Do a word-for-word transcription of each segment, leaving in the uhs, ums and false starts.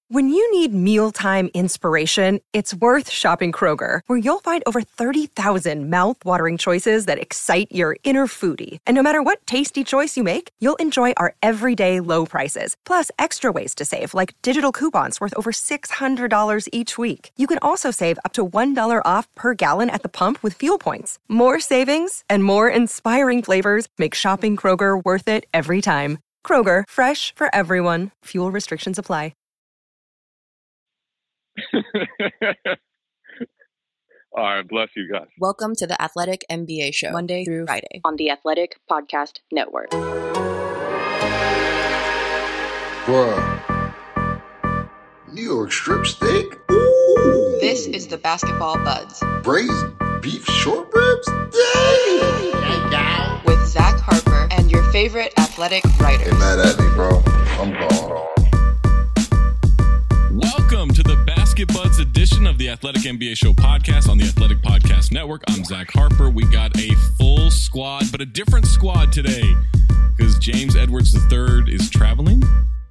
When you need mealtime inspiration, it's worth shopping Kroger, where you'll find over thirty thousand mouth-watering choices that excite your inner foodie. And no matter what tasty choice you make, you'll enjoy our everyday low prices, plus extra ways to save, like digital coupons worth over six hundred dollars each week. You can also save up to one dollar off per gallon at the pump with fuel points. More savings and more inspiring flavors make shopping Kroger worth it every time. Kroger, fresh for everyone. Fuel restrictions apply. All right, bless you guys. Welcome to the Athletic N B A Show, Monday through Friday on the Athletic Podcast Network. Bruh. New York strip steak? Ooh. This is the Basketball Buds. Braised beef short ribs? Dang! With Zach Harper and your favorite athletic writers. Get mad at me, bro. I'm gone. Welcome to the Basket Buds edition of the Athletic N B A Show podcast on the Athletic Podcast Network. I'm Zach Harper. We got a full squad, but a different squad today because James Edwards the third is traveling.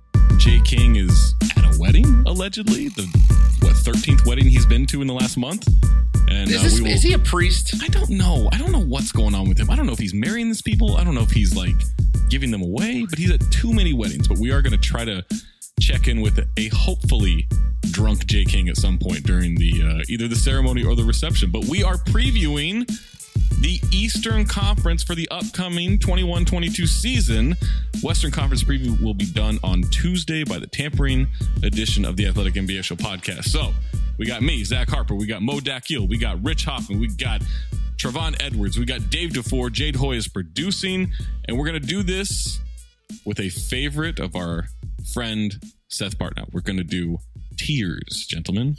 Jay King is at a wedding, allegedly. The, what, thirteenth wedding he's been to in the last month? And is, uh, this, we will, is he a priest? I don't know. I don't know what's going on with him. I don't know if he's marrying these people. I don't know if he's like giving them away, but he's at too many weddings. But we are going to try to check in with a hopefully drunk Jay King at some point during the uh, either the ceremony or the reception. But we are previewing the Eastern Conference for the upcoming twenty-one twenty-two season. Western Conference preview will be done on Tuesday by the tampering edition of the Athletic N B A Show podcast. So we got me, Zach Harper. We got Mo Dakhil. We got Rich Hoffman. We got Trevon Edwards. We got Dave DeFore. Jade Hoy is producing. And we're going to do this with a favorite of our friend Seth Partnow. We're going to do tears, gentlemen.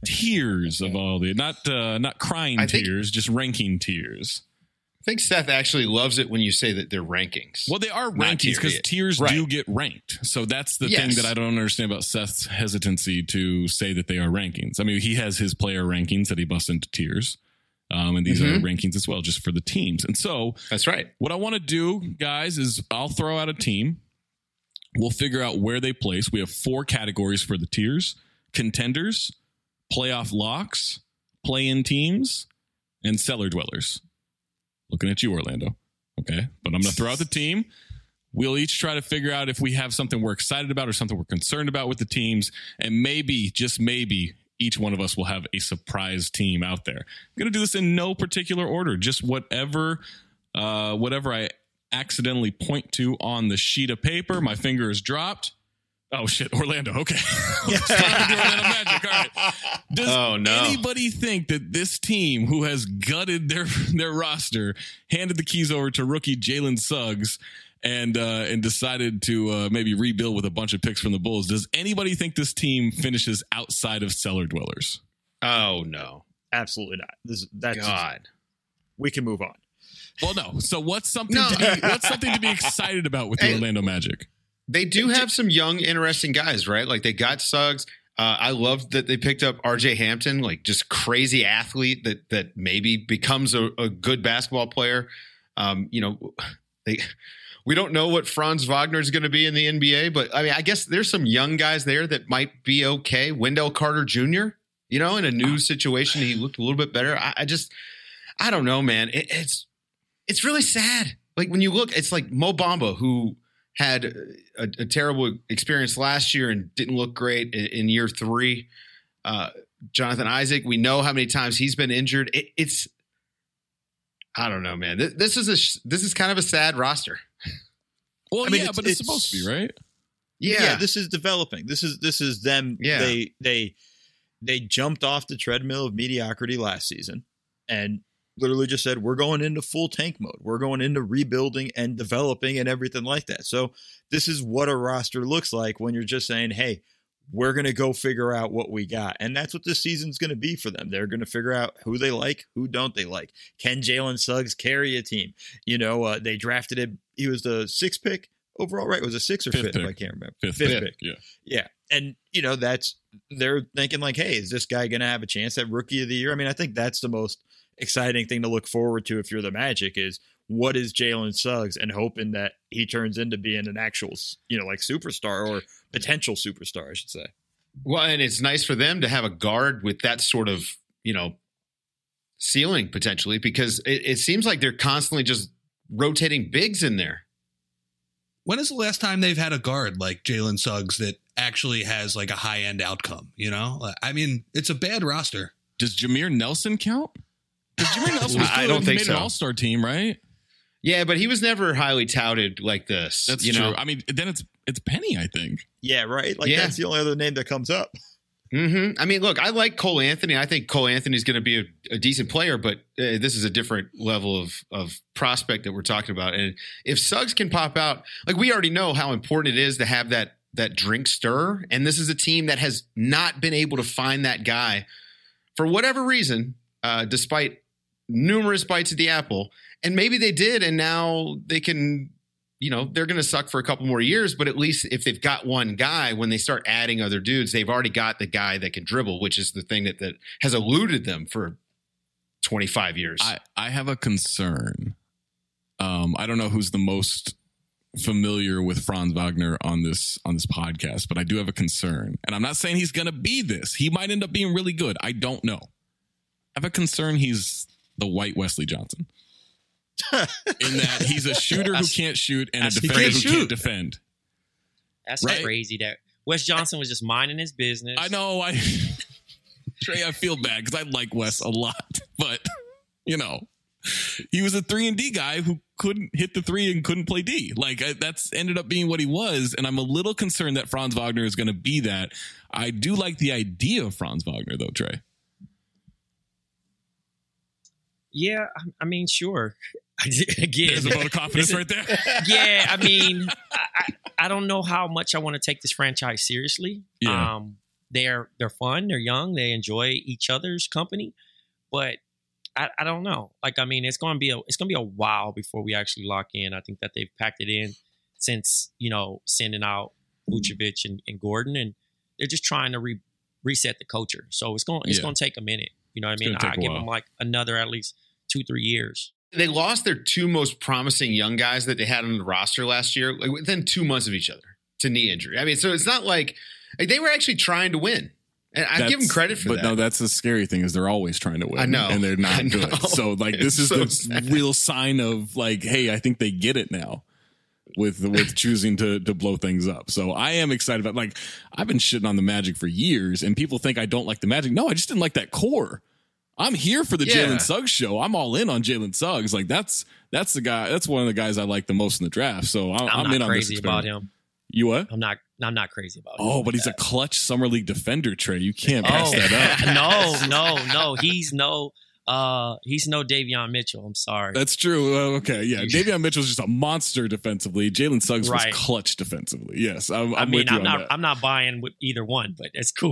Tears of all the not uh, not crying I think, tears, just ranking tears. I think Seth actually loves it when you say that they're rankings. Well, they are Not rankings because tier- tiers right. do get ranked. So that's the Yes. thing that I don't understand about Seth's hesitancy to say that they are rankings. I mean, he has his player rankings that he busts into tiers. Um, and these Mhm. are rankings as well, just for the teams. And so That's right. what I want to do, guys, is I'll throw out a team. We'll figure out where they place. We have four categories for the tiers: contenders, playoff locks, play-in teams, and cellar dwellers. Looking at you, Orlando. Okay, but I'm going to throw out the team. We'll each try to figure out if we have something we're excited about or something we're concerned about with the teams. And maybe, just maybe, each one of us will have a surprise team out there. I'm going to do this in no particular order, just whatever, uh, whatever I accidentally point to on the sheet of paper. My finger is dropped. Oh shit, Orlando. Okay. Let's try to do Orlando Magic. All right. Does Oh, no. anybody think that this team, who has gutted their their roster, handed the keys over to rookie Jalen Suggs, and uh, and decided to uh, maybe rebuild with a bunch of picks from the Bulls, does anybody think this team finishes outside of cellar dwellers? Oh, no. Absolutely not. This that's God. we can move on. Well, no. So what's something No. to be, what's something to be excited about with the Hey. Orlando Magic? They do have some young, interesting guys, right? Like they got Suggs. Uh, I love that they picked up R J Hampton, like just crazy athlete that that maybe becomes a, a good basketball player. Um, you know, they we don't know what Franz Wagner is going to be in the N B A, but I mean, I guess there's some young guys there that might be okay. Wendell Carter Junior, you know, in a new situation, he looked a little bit better. I, I just, I don't know, man. It, it's it's really sad. Like when you look, it's like Mo Bamba, who had a, a terrible experience last year and didn't look great in, in year three. Uh, Jonathan Isaac, we know how many times he's been injured. It, it's, I don't know, man. This, this is a this is kind of a sad roster. Well, I mean, yeah, it's- but it's, it's- supposed to be, right? Yeah, yeah, this is developing. This is this is them. Yeah. They they they jumped off the treadmill of mediocrity last season and literally just said, we're going into full tank mode. We're going into rebuilding and developing and everything like that. So this is what a roster looks like when you're just saying, hey, we're going to go figure out what we got. And that's what this season's going to be for them. They're going to figure out who they like, who don't they like. Can Jalen Suggs carry a team? You know, uh, they drafted him. He was the sixth pick overall, right? It was a six or Fifth fifth, pick. if I can't remember. Fifth, Fifth pick. pick. Yeah. Yeah. And, you know, that's, they're thinking like, hey, is this guy going to have a chance at rookie of the year? I mean, I think that's the most exciting thing to look forward to if you're the Magic is what is Jalen Suggs, and hoping that he turns into being an actual, you know, like superstar or potential superstar, I should say. Well, and it's nice for them to have a guard with that sort of, you know, ceiling potentially, because it, it seems like they're constantly just rotating bigs in there. When is the last time they've had a guard like Jalen Suggs that actually has like a high end outcome? You know, I mean, it's a bad roster. Does Jameer Nelson count? Because Jameer Nelson was I don't think made so. an all-star team, right? Yeah, but he was never highly touted like this. That's you true. know? I mean, then it's it's Penny, I think. Yeah, right. Like Yeah. that's the only other name that comes up. Mm-hmm. I mean, look, I like Cole Anthony. I think Cole Anthony's going to be a, a decent player, but uh, this is a different level of of prospect that we're talking about. And if Suggs can pop out, like we already know how important it is to have that that drink stir. And this is a team that has not been able to find that guy for whatever reason, uh, despite numerous bites at the apple. And maybe they did, and now they can. You know, they're going to suck for a couple more years, but at least if they've got one guy, when they start adding other dudes, they've already got the guy that can dribble, which is the thing that, that has eluded them for twenty-five years. I, I have a concern. Um, I don't know who's the most familiar with Franz Wagner on this on this podcast, but I do have a concern. And I'm not saying he's going to be this. He might end up being really good. I don't know. I have a concern he's the white Wesley Johnson. In that he's a shooter who can't shoot and a defender who shoot. can't defend. That's Right? crazy. That Wes Johnson was just minding his business. I know. I Trey, I feel bad because I like Wes a lot, but you know, he was a three and D guy who couldn't hit the three and couldn't play D. Like I, that's ended up being what he was, and I'm a little concerned that Franz Wagner is going to be that. I do like the idea of Franz Wagner, though, Trey. Yeah, I, I mean, sure. Again, There's a vote of confidence right there. Yeah, I mean, I, I, I don't know how much I want to take this franchise seriously. Yeah. Um, they're they're fun, they're young, they enjoy each other's company, but I, I don't know. Like, I mean, it's gonna be a it's gonna be a while before we actually lock in. I think that they've packed it in since, you know, sending out Vucevic and, and Gordon, and they're just trying to re, reset the culture. So it's going it's Yeah. gonna take a minute. You know what I It's mean? gonna take I a give while. them like another at least two three years. They lost their two most promising young guys that they had on the roster last year, like within two months of each other, to knee injury. I mean, so it's not like, like they were actually trying to win. And I give them That's- credit for but that. no, that's the scary thing is they're always trying to win. I know. and they're not I know. good. So like this It's is so the sad. real sign of like, hey, I think they get it now with with choosing to to blow things up. So I am excited about. Like I've been shitting on the Magic for years, and people think I don't like the Magic. No, I just didn't like that core. I'm here for the Yeah. Jalen Suggs show. I'm all in on Jalen Suggs. Like that's that's the guy. That's one of the guys I like the most in the draft. So I'm, I'm, I'm not in on this crazy about experiment. him. You what? I'm not. I'm not crazy about him. Oh, like but he's that. a clutch summer league defender, Trey. You can't pass Oh that up. no, no, no. He's no. Uh, he's no Davion Mitchell. I'm sorry. That's true. Uh, okay, yeah. Davion Mitchell's just a monster defensively. Jalen Suggs Right. was clutch defensively. Yes, I'm, I I'm mean, with you I'm on not. that. I'm not buying with either one, but it's cool.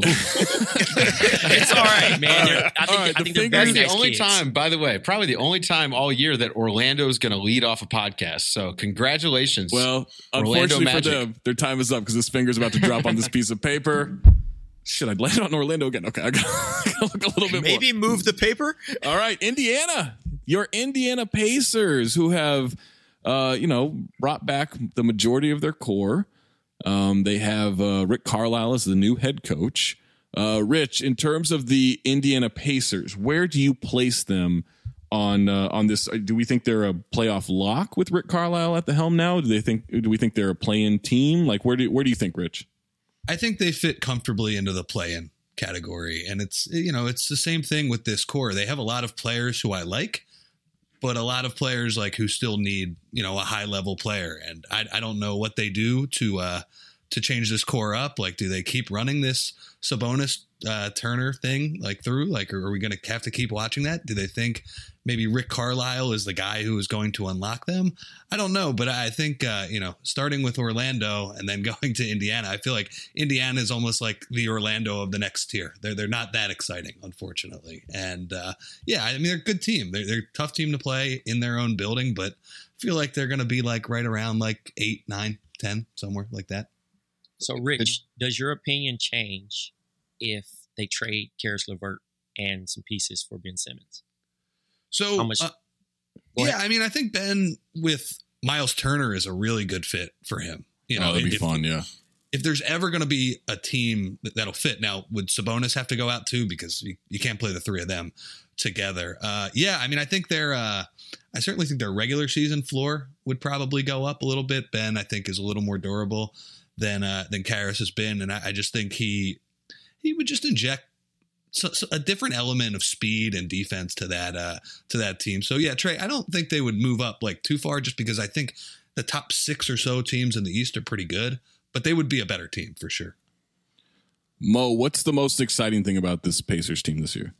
It's all right, man. They're- I think. All right, I the think they're fingers- very That's the nice only kids. time, by the way, probably the only time all year that Orlando is going to lead off a podcast. So congratulations. Well, Orlando unfortunately for Magic. them, their time is up because this finger's about to drop on this piece of paper. Should I land on Orlando again? Okay, I got to look a little bit Maybe move the paper. more. All right, Indiana. Your Indiana Pacers, who have, uh, you know, brought back the majority of their core. Um, they have uh, Rick Carlisle as the new head coach. Uh, Rich, in terms of the Indiana Pacers, where do you place them on uh, on this? Do we think they're a playoff lock with Rick Carlisle at the helm now? Do they think? Do we think they're a play-in team? Like, where do where do you think, Rich? I think they fit comfortably into the play-in category. And it's, you know, it's the same thing with this core. They have a lot of players who I like, but a lot of players like who still need, you know, a high level player. And I, I don't know what they do to, uh, to change this core up. Like, do they keep running this Sabonis uh, Turner thing like through? Like, are we going to have to keep watching that? Do they think maybe Rick Carlisle is the guy who is going to unlock them? I don't know, but I think uh, you know, starting with Orlando and then going to Indiana, I feel like Indiana is almost like the Orlando of the next tier. They're they're not that exciting, unfortunately. And uh, yeah, I mean they're a good team. They're they're a tough team to play in their own building, but I feel like they're going to be like right around like eight, nine, ten, somewhere like that. So, Rich, does your opinion change if they trade Karis LeVert and some pieces for Ben Simmons? So, How much- uh, Go yeah, ahead. I mean, I think Ben with Miles Turner is a really good fit for him. You know, oh, that'd be if, fun. Yeah. if there's ever going to be a team that, that'll fit, now would Sabonis have to go out too, because you, you can't play the three of them together? Uh, yeah, I mean, I think they're. Uh, I certainly think their regular season floor would probably go up a little bit. Ben, I think, is a little more durable than uh, than Caris has been, and I, I just think he he would just inject so, so a different element of speed and defense to that uh, to that team. So yeah, Trey, I don't think they would move up like too far, just because I think the top six or so teams in the East are pretty good, but they would be a better team for sure. Mo, what's the most exciting thing about this Pacers team this year?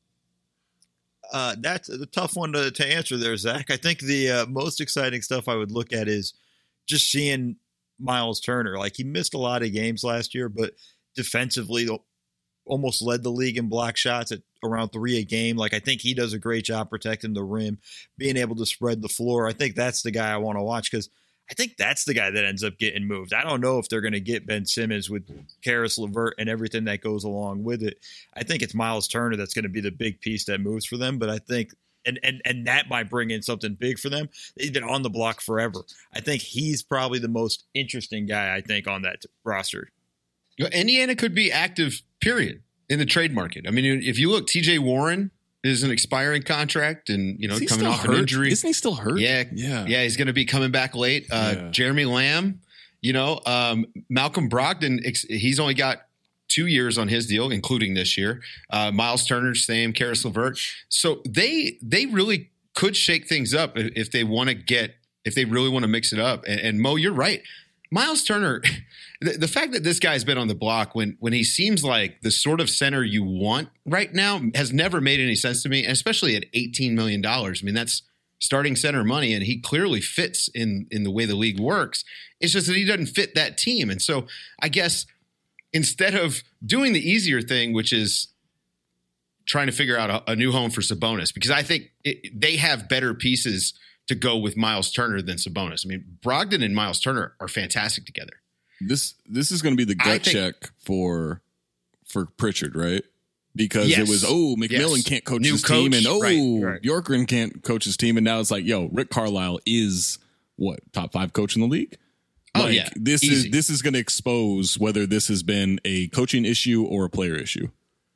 Uh, that's a tough one to, to answer there, Zach. I think the uh, most exciting stuff I would look at is just seeing Miles Turner. Like, he missed a lot of games last year, but defensively almost led the league in block shots at around three a game. Like, I think he does a great job protecting the rim, being able to spread the floor. I think that's the guy I want to watch, because I think that's the guy that ends up getting moved. I don't know if they're going to get Ben Simmons with Caris LeVert and everything that goes along with it. I think it's Miles Turner that's going to be the big piece that moves for them. But I think, and and and that might bring in something big for them. He's been on the block forever. I think he's probably the most interesting guy, I think, on that roster. Indiana could be active, period, in the trade market. I mean, if you look, T J Warren is an expiring contract, and you know, coming off hurt? an injury. Isn't he still hurt? Yeah, yeah, yeah. He's going to be coming back late. Uh, yeah. Jeremy Lamb, you know, um, Malcolm Brogdon. He's only got two years on his deal, including this year. Uh, Miles Turner, same. Caris LeVert. So they they really could shake things up if they want to get if they really want to mix it up. And, and Mo, you're right. Miles Turner, the, the fact that this guy's been on the block when when he seems like the sort of center you want right now has never made any sense to me, and especially at eighteen million dollars. I mean, that's starting center money, and he clearly fits in, in the way the league works. It's just that he doesn't fit that team. And so I guess instead of doing the easier thing, which is trying to figure out a, a new home for Sabonis, because I think it, they have better pieces to go with Miles Turner than Sabonis. I mean, Brogdon and Miles Turner are fantastic together. This this is going to be the gut think, check for for Pritchard, right? Because yes. it was, oh, McMillan yes. can't coach New his coach. team, and oh, right, right. Bjorkgren can't coach his team, and now it's like, yo, Rick Carlisle is what, top five coach in the league? Oh like, yeah, this Easy. is this is going to expose whether this has been a coaching issue or a player issue.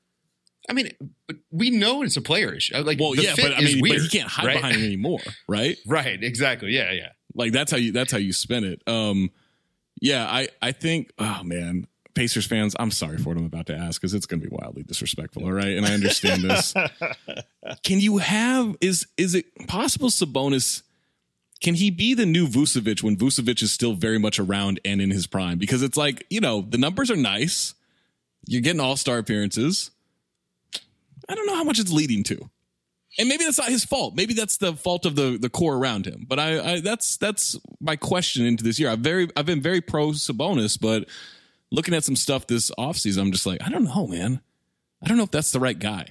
I mean, we know it's a player issue. Like, well, the yeah, fit but I is mean, weird, but he can't hide right? behind it anymore, right? Right, exactly. Yeah, yeah. Like that's how you that's how you spin it. Um, yeah, I I think. Oh man, Pacers fans, I'm sorry for what I'm about to ask, because it's going to be wildly disrespectful. All right, and I understand this. Can you have is is it possible Sabonis? Can he be the new Vucevic when Vucevic is still very much around and in his prime? Because it's like, you know, the numbers are nice. You're getting all-star appearances. I don't know how much it's leading to. And maybe that's not his fault. Maybe that's the fault of the, the core around him. But I, I that's that's my question into this year. I've very I've been very pro Sabonis, but looking at some stuff this offseason, I'm just like, I don't know, man. I don't know if that's the right guy.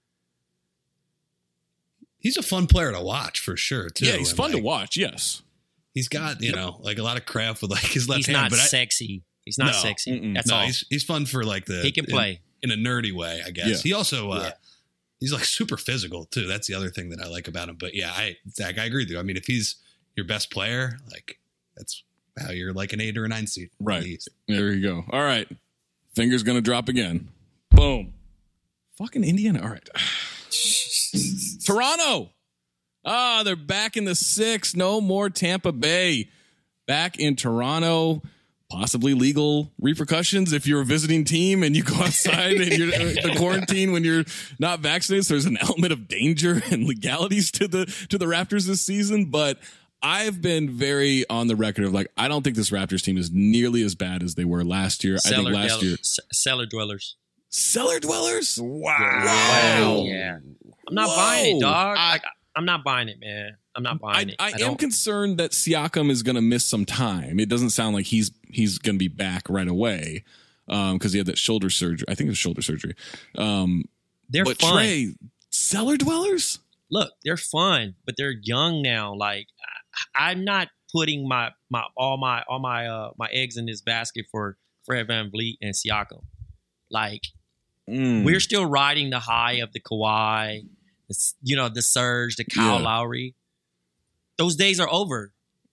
He's a fun player to watch for sure, too. Yeah, he's and fun like, to watch, yes. He's got, you know, like a lot of craft with like his left he's hand. Not but sexy. I, he's not no, sexy. That's no, all. He's, he's fun for like the... He can play. In, in a nerdy way, I guess. Yeah. He also... Uh, yeah. He's like super physical, too. That's the other thing that I like about him. But yeah, I Zach, I agree with you. I mean, if he's your best player, like that's how you're like an eight or a nine seed. Right. There you go. All right. Finger's going to drop again. Boom. Fucking Indiana. All right. Toronto. Ah, they're back in the six. No more Tampa Bay. Back in Toronto. Possibly legal repercussions if you're a visiting team and you go outside and you're the quarantine when you're not vaccinated. So there's an element of danger and legalities to the to the Raptors this season. But I've been very on the record of like, I don't think this Raptors team is nearly as bad as they were last year. Cellar I think last del- year. c- cellar dwellers. Cellar dwellers? Wow. Wow. Yeah. I'm not Whoa. buying it, dog. I, I'm not buying it, man. I'm not buying I, it. I, I am don't. concerned that Siakam is going to miss some time. It doesn't sound like he's he's going to be back right away because um, he had that shoulder surgery. I think it was shoulder surgery. Um, They're but fun. Trey, cellar dwellers? Look, they're fun, but they're young now. Like I, I'm not putting my my all my all my uh my eggs in this basket for Fred VanVleet and Siakam. Like mm. we're still riding the high of the Kawhi, the, you know, the Serge, the Kyle Yeah. Lowry. Those days are over.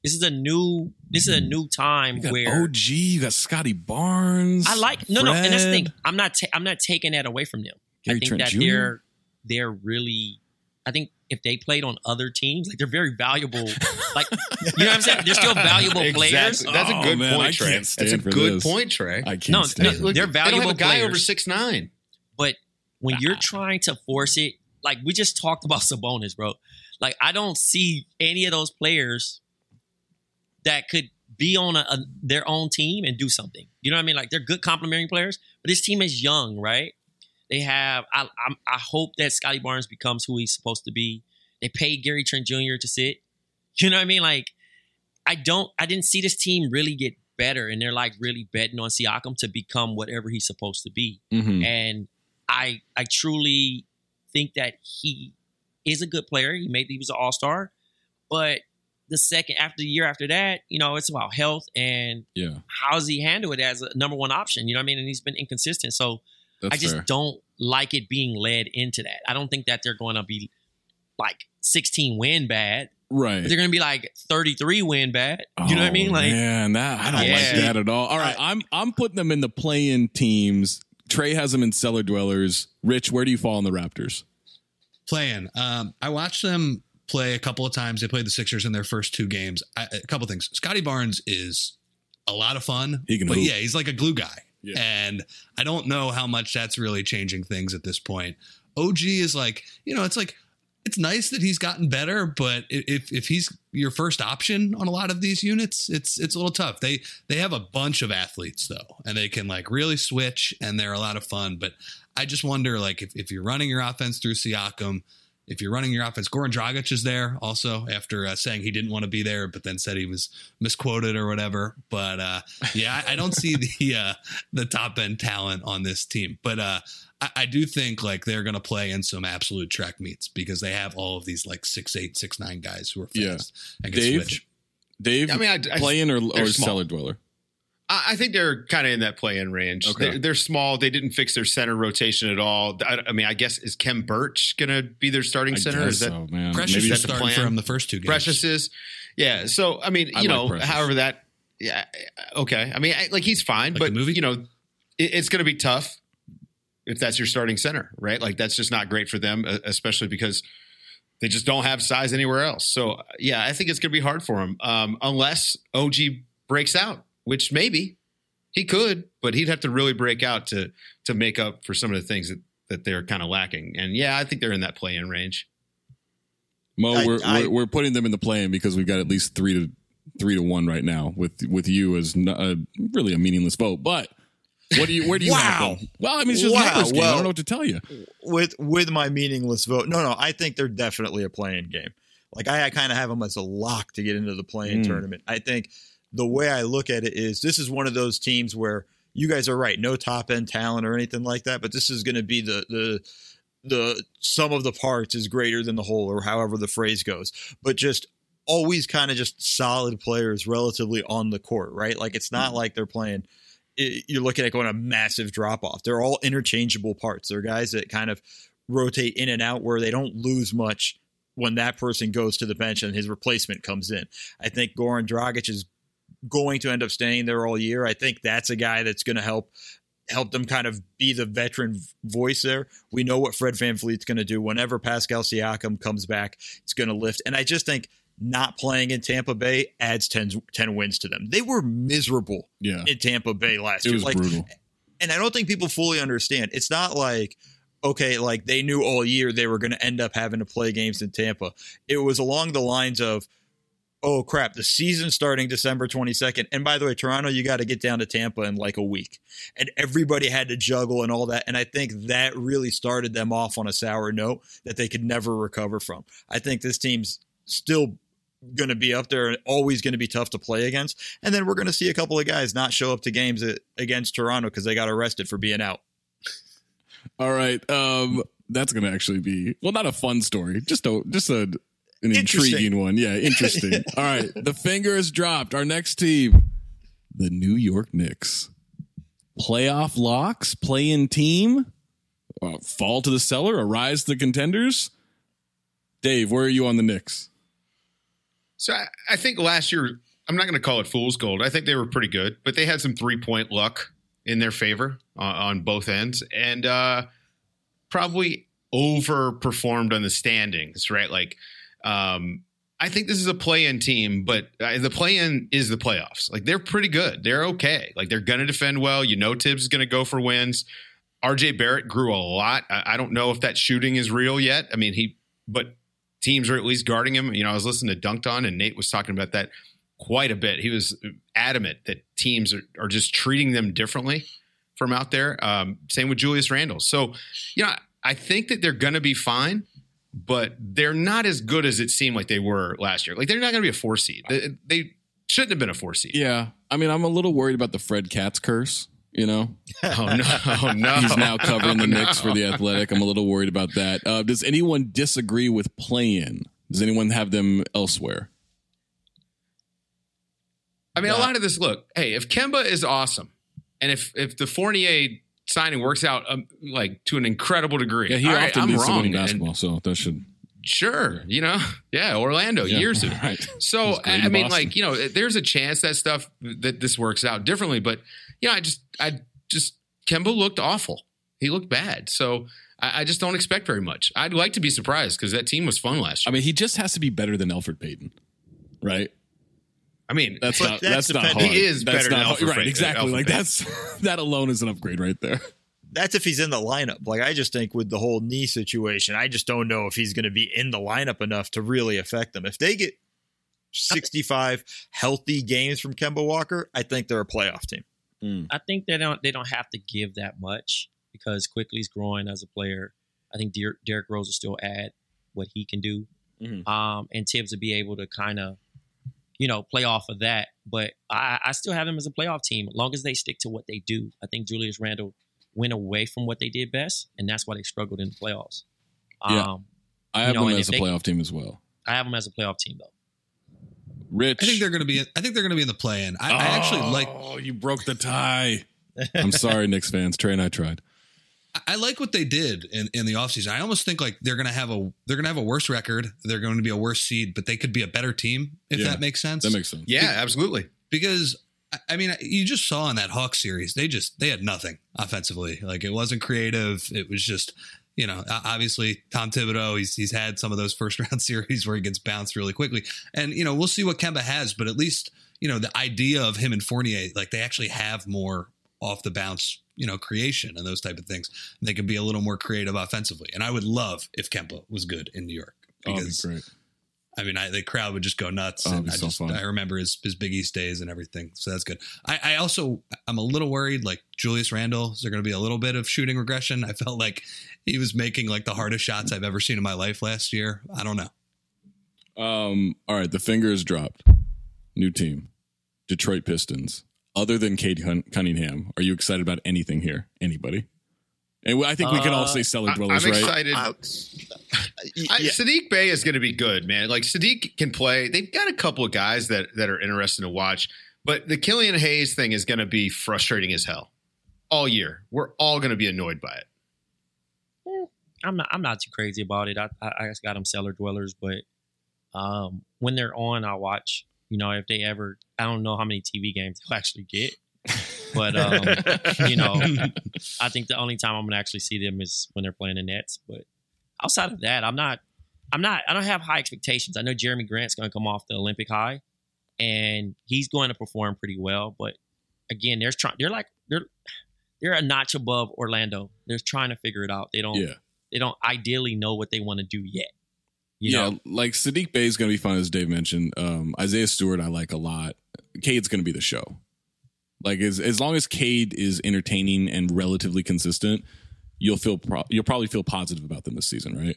This is a new. This is a new time You got where O G, you got Scotty Barnes. I like no, no, and that's the Fred. thing. I'm not. Ta- I'm not taking that away from them. Gary I think Trent that Junior they're they're really. I think if they played on other teams, like they're very valuable. Like you know what I'm saying? They're still valuable Exactly. players. That's a Oh, good man, I point, Trey. can't stand That's a for good this. point, Trey. I can't No, stand no, it. Look, they're they don't valuable have a guy players. over six nine. But when you're trying to force it, like we just talked about Sabonis, bro. Like I don't see any of those players that could be on a, a, their own team and do something. You know what I mean? Like they're good complementary players, but this team is young, right? They have. I I'm, I hope that Scotty Barnes becomes who he's supposed to be. They paid Gary Trent Junior to sit. You know what I mean? Like I don't. I didn't see this team really get better, and they're like really betting on Siakam to become whatever he's supposed to be. Mhm. And I I truly think that he is a good player. He maybe he was an all-star, but the second after the year after that, you know, it's about health and Yeah, how does he handle it as a number one option? You know what I mean? And he's been inconsistent. So that's I just fair. don't like it being led into that. I don't think that they're going to be like sixteen win bad. Right. They're going to be like thirty-three win bad. You know what I mean? Oh, Like, man, that I don't Yeah. like that at all. All right, I'm I'm putting them in the play-in teams. Trey has them in cellar dwellers. Rich, where do you fall on the Raptors? Playing. Um, I watched them play a couple of times. They played the Sixers in their first two games. I, a couple things. Scotty Barnes is a lot of fun. He can but hoop. yeah, he's like a glue guy. Yeah. And I don't know how much that's really changing things at this point. O G is like, you know, it's like, it's nice that he's gotten better, but if if he's your first option on a lot of these units, it's it's a little tough. They they have a bunch of athletes though, and they can like really switch, and they're a lot of fun. But I just wonder, like, if, if you're running your offense through Siakam, if you're running your offense, Goran Dragic is there also after uh, saying he didn't want to be there, but then said he was misquoted or whatever. But uh, yeah, I, I don't see the uh, the top end talent on this team. But uh, I, I do think like they're going to play in some absolute track meets because they have all of these like six eight, six nine guys who are fast Yeah. and can Dave? switch. Dave, I mean, I, I, play-in or, they're or small. cellar dweller? I I think they're kind of in that play-in range. Okay. They're, they're small. They didn't fix their center rotation at all. I, I mean, I guess is Kem Birch going to be their starting I center? guess Is that so, man. Precious Maybe is that's the starting plan. from the first two games. Precious is? Yeah. So I mean, I you like know, Precious. however that, yeah, okay. I mean, I, like he's fine, Like but the movie? you know, it, it's going to be tough if that's your starting center, right? Like that's just not great for them, uh, especially because they just don't have size anywhere else. So yeah, I think it's going to be hard for him um, unless O G breaks out, which maybe he could, but he'd have to really break out to to make up for some of the things that, that they're kind of lacking. And yeah, I think they're in that play-in range. Mo, I- we're, I- we're we're putting them in the play-in because we've got at least three to three to one right now with with you as n- uh, really a meaningless vote. But what do you where do you Wow. have them? Well, I mean, it's just Wow. numbers game. I Well- don't know what to tell you. with with my meaningless vote. No, no, I think they're definitely a playing game. Like I, I kind of have them as a lock to get into the playing Mm. tournament. I think the way I look at it is this is one of those teams where you guys are right, no top end talent or anything like that, but this is going to be the the the sum of the parts is greater than the whole, or however the phrase goes. But just always kind of just solid players relatively on the court, right? Like it's not like they're playing. You're looking at going a massive drop off. They're all interchangeable parts. They're guys that kind of rotate in and out where they don't lose much when that person goes to the bench and his replacement comes in. I think Goran Dragic is going to end up staying there all year. I think that's a guy that's going to help help them kind of be the veteran voice there. We know what Fred VanVleet's going to do. Whenever Pascal Siakam comes back, it's going to lift. And I just think not playing in Tampa Bay adds ten, ten wins to them. They were miserable Yeah, in Tampa Bay last it year. was Like, brutal. and I don't think people fully understand. It's not like, okay, like they knew all year they were going to end up having to play games in Tampa. It was along the lines of, oh crap, the season's starting December twenty-second. And by the way, Toronto, you got to get down to Tampa in like a week. And everybody had to juggle and all that. And I think that really started them off on a sour note that they could never recover from. I think this team's still going to be up there and always going to be tough to play against. And then we're going to see a couple of guys not show up to games against Toronto because they got arrested for being out. All right, um, that's going to actually be well, not a fun story, just a just a an intriguing one. Yeah, interesting. All right, the finger is dropped. Our next team, the New York Knicks, playoff locks, play-in team, uh, fall to the cellar, or rise to the contenders. Dave, where are you on the Knicks? So I, I think last year, I'm not going to call it fool's gold. I think they were pretty good, but they had some three-point luck in their favor on, on both ends, and uh, probably overperformed on the standings, right? Like, um, I think this is a play-in team, but uh, the play-in is the playoffs. Like, they're pretty good. They're okay. Like, they're going to defend well. You know Tibbs is going to go for wins. R J Barrett grew a lot. I, I don't know if that shooting is real yet. I mean, he – but teams are at least guarding him. You know, I was listening to Dunked On, and Nate was talking about that quite a bit. He was adamant that teams are, are just treating them differently from out there. Um, same with Julius Randle. So, you know, I think that they're going to be fine, but they're not as good as it seemed like they were last year. Like, they're not going to be a four seed. They, they shouldn't have been a four seed. Yeah. I mean, I'm a little worried about the Fred Katz curse, you know? Oh, no. Oh, no. He's now covering oh, the Knicks no. for The Athletic. I'm a little worried about that. Uh, does anyone disagree with play-in? Does anyone have them elsewhere? I mean, a lot of this, look, hey, if Kemba is awesome, and if if the Fournier signing works out um, like to an incredible degree, Yeah, he all often right, I'm leads to wrong. winning And basketball, so that should... sure, you know, yeah, Orlando, Yeah, years ago. right. So, He's great I in mean, Boston. like, you know, there's a chance that stuff, that this works out differently, but, you know, I just, I just, Kemba looked awful. He looked bad. So, I, I just don't expect very much. I'd like to be surprised because that team was fun last I year. mean, he just has to be better than Elfrid Payton, right? I mean, That's but not that's that's not dependent- hard. He is that's better not than hard. Elfrid right? Payton- Exactly. Elfrid Like Payton. that's that alone is an upgrade right there. That's if he's in the lineup. Like, I just think with the whole knee situation, I just don't know if he's going to be in the lineup enough to really affect them. If they get sixty-five healthy games from Kemba Walker, I think they're a playoff team. Mm. I think they don't they don't have to give that much because Quickly's growing as a player. I think Der- Derrick Rose will still add what he can do, Mhm. um, and Tibbs will be able to kind of, you know, play off of that. But I, I still have them as a playoff team as long as they stick to what they do. I think Julius Randle went away from what they did best, and that's why they struggled in the playoffs. Um, Yeah. I have you know, them and as a if they- playoff team as well. I have them as a playoff team though. Rich, I think they're going to be. I think they're going to be in the play-in. I, I actually like. Oh, you broke the tie. I'm sorry, Knicks fans. Trey and I tried. I like what they did in, in the offseason. I almost think like they're going to have a they're going to have a worse record. They're going to be a worse seed, but they could be a better team if Yeah. that makes sense. That makes sense. yeah, absolutely. Because I- I mean, you just saw in that Hawks series, they just they had nothing offensively. Like, it wasn't creative. It was just, you know, obviously Tom Thibodeau, he's he's had some of those first round series where he gets bounced really quickly, and you know, we'll see what Kemba has, but at least, you know, the idea of him and Fournier, like, they actually have more off the bounce, you know, creation and those type of things. And they can be a little more creative offensively. And I would love if Kemba was good in New York, Oh, that'd be because great. I mean, I, the crowd would just go nuts. Oh, it'd and be I so just, fun. I remember his, his Big East days and everything. So that's good. I, I also, I'm a little worried, like Julius Randle, is there going to be a little bit of shooting regression? I felt like he was making like the hardest shots I've ever seen in my life last year. I don't know. Um, all right, the finger is dropped. New team, Detroit Pistons. Other than Cade Cun- Cunningham, are you excited about anything here? Anybody? And I think we can all Uh, say cellar I, dwellers, I'm right? excited. I, I, yeah. Sadiq Bey is going to be good, man. Like, Sadiq can play. They've got a couple of guys that that are interesting to watch, but the Killian Hayes thing is going to be frustrating as hell all year. We're all going to be annoyed by it. I'm not. I'm not too crazy about it. I I, I just got them cellar dwellers, but um, when they're on, I watch. You know, if they ever, I don't know how many T V games they'll actually get, but um, you know, I think the only time I'm gonna actually see them is when they're playing the Nets. But outside of that, I'm not. I'm not. I don't have high expectations. I know Jeremy Grant's going to come off the Olympic high, and he's going to perform pretty well. But again, they're trying. They're like they're they're a notch above Orlando. They're trying to figure it out. They don't. Yeah. They don't ideally know what they want to do yet. You yeah, know? like Sadiq Bey is going to be fun, as Dave mentioned. Um, Isaiah Stewart, I like a lot. Cade's going to be the show. Like, as as long as Cade is entertaining and relatively consistent, you'll feel pro- you'll probably feel positive about them this season, right?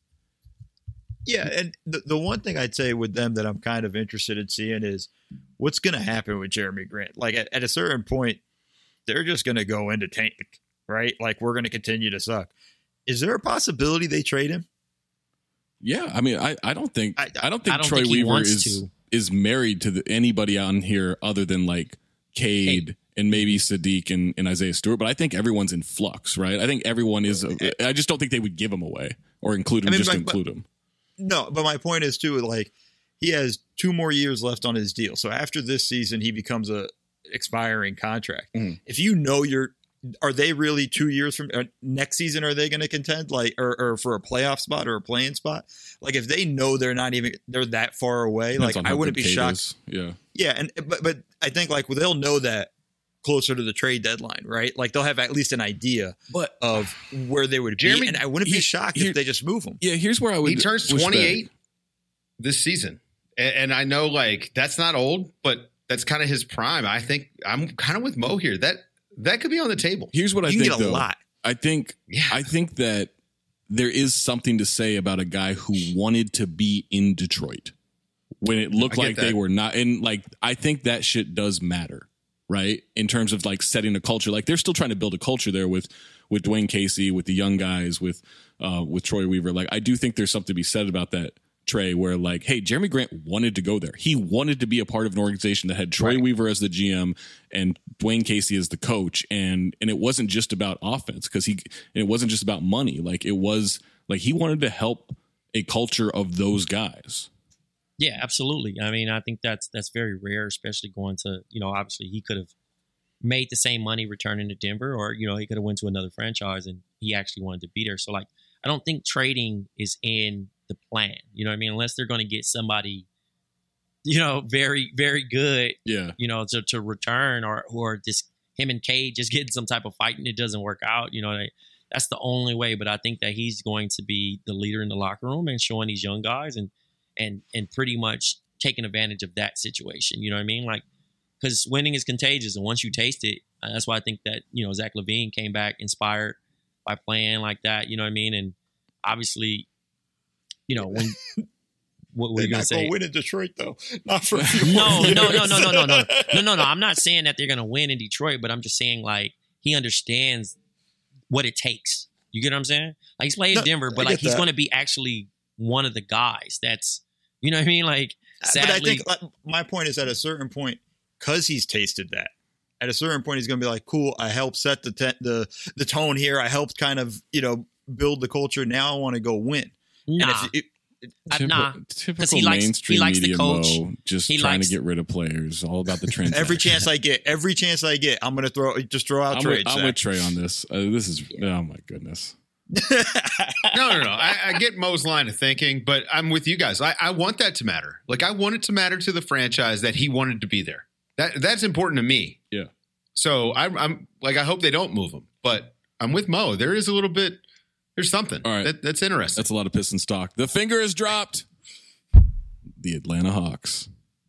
Yeah, and the, the one thing I'd say with them that I'm kind of interested in seeing is what's going to happen with Jeremy Grant. Like, at, at a certain point, they're just going to go into tank, right? Like, we're going to continue to suck. Is there a possibility they trade him? Yeah, I mean, I, I don't think I, I don't think I don't Troy think he Weaver wants is to. is married to the, anybody on here other than like Cade Hey. and maybe Sadiq and, and Isaiah Stewart. But I think everyone's in flux, right? I think everyone is. I just don't think they would give him away or include him I mean, just like, to include him. No, but my point is too, like, he has two more years left on his deal. So after this season, he becomes a expiring contract. Mm. If you know you're, are they really two years from uh, next season? Are they going to contend like, or, or for a playoff spot or a playing spot? Like if they know they're not even, they're that far away, Depends like on how I wouldn't good be Cade shocked. is. Yeah. Yeah. And, but, but I think like well, they'll know that closer to the trade deadline, right? Like they'll have at least an idea But of where they would Jeremy, be. And I wouldn't be he- shocked here- if they just move him. Yeah. Here's where I would. He turns wish that- twenty-eight this season. And, and I know like that's not old, but that's kind of his prime. I think I'm kind of with Mo here. That that could be on the table. Here's what I You can think. get a though. lot. I think. Yeah. I think that there is something to say about a guy who wanted to be in Detroit when it looked I get like they that. were not. And like, I think that shit does matter, right? In terms of like setting a culture. Like they're still trying to build a culture there with with Dwayne Casey, with the young guys, with uh, with Troy Weaver. Like I do think there's something to be said about that. Trey, where like, hey, Jeremy Grant wanted to go there. He wanted to be a part of an organization that had Troy Right. Weaver as the G M and Dwayne Casey as the coach, and and it wasn't just about offense because he, it wasn't just about money. Like it was like he wanted to help a culture of those guys. Yeah, absolutely. I mean, I think that's that's very rare, especially going to, you know, obviously he could have made the same money returning to Denver, or, you know, he could have went to another franchise and he actually wanted to be there. So like, I don't think trading is in the plan, you know what I mean? Unless they're going to get somebody, you know, very, very good, Yeah, you know, to, to return, or, or just him and Cade just getting some type of fight and it doesn't work out, you know, they, that's the only way. But I think that he's going to be the leader in the locker room and showing these young guys and, and, and pretty much taking advantage of that situation. You know what I mean? Like, because winning is contagious. And once you taste it, uh, that's why I think that, you know, Zach LaVine came back inspired by playing like that. You know what I mean? And obviously, you know, when, what were They're you going not to say? going to win in Detroit, though. Not for a few No, more no, no, years. no, no, no, no, no, no, no. I'm not saying that they're going to win in Detroit, but I'm just saying like he understands what it takes. You get what I'm saying? Like he's playing No, Denver, I but get like he's that. going to be actually one of the guys. That's, you know what I mean? Like sadly, But I think like, my point is at a certain point, because he's tasted that, at a certain point he's going to be like, cool, I helped set the te- the the tone here. I helped kind of, you know, build the culture. Now I want to go win. nah, And if it, I- Typical, nah. typical he likes- he mainstream likes the media coach. Mo, just He trying likes- to get rid of players. All about the transaction. every chance I get, every chance I get, I'm going to throw just throw out I'm, trades. with, I'm Zach. with Trey on this. Uh, this is oh my goodness. No, no, no. I, I get Mo's line of thinking, but I'm with you guys. I, I want that to matter. Like I want it to matter to the franchise that he wanted to be there. That that's important to me. Yeah. So I, I'm like, I hope they don't move him, but I'm with Mo. There is a little bit. There's something. All right. That, that's interesting. That's a lot of piss and stock. The finger is dropped. The Atlanta Hawks.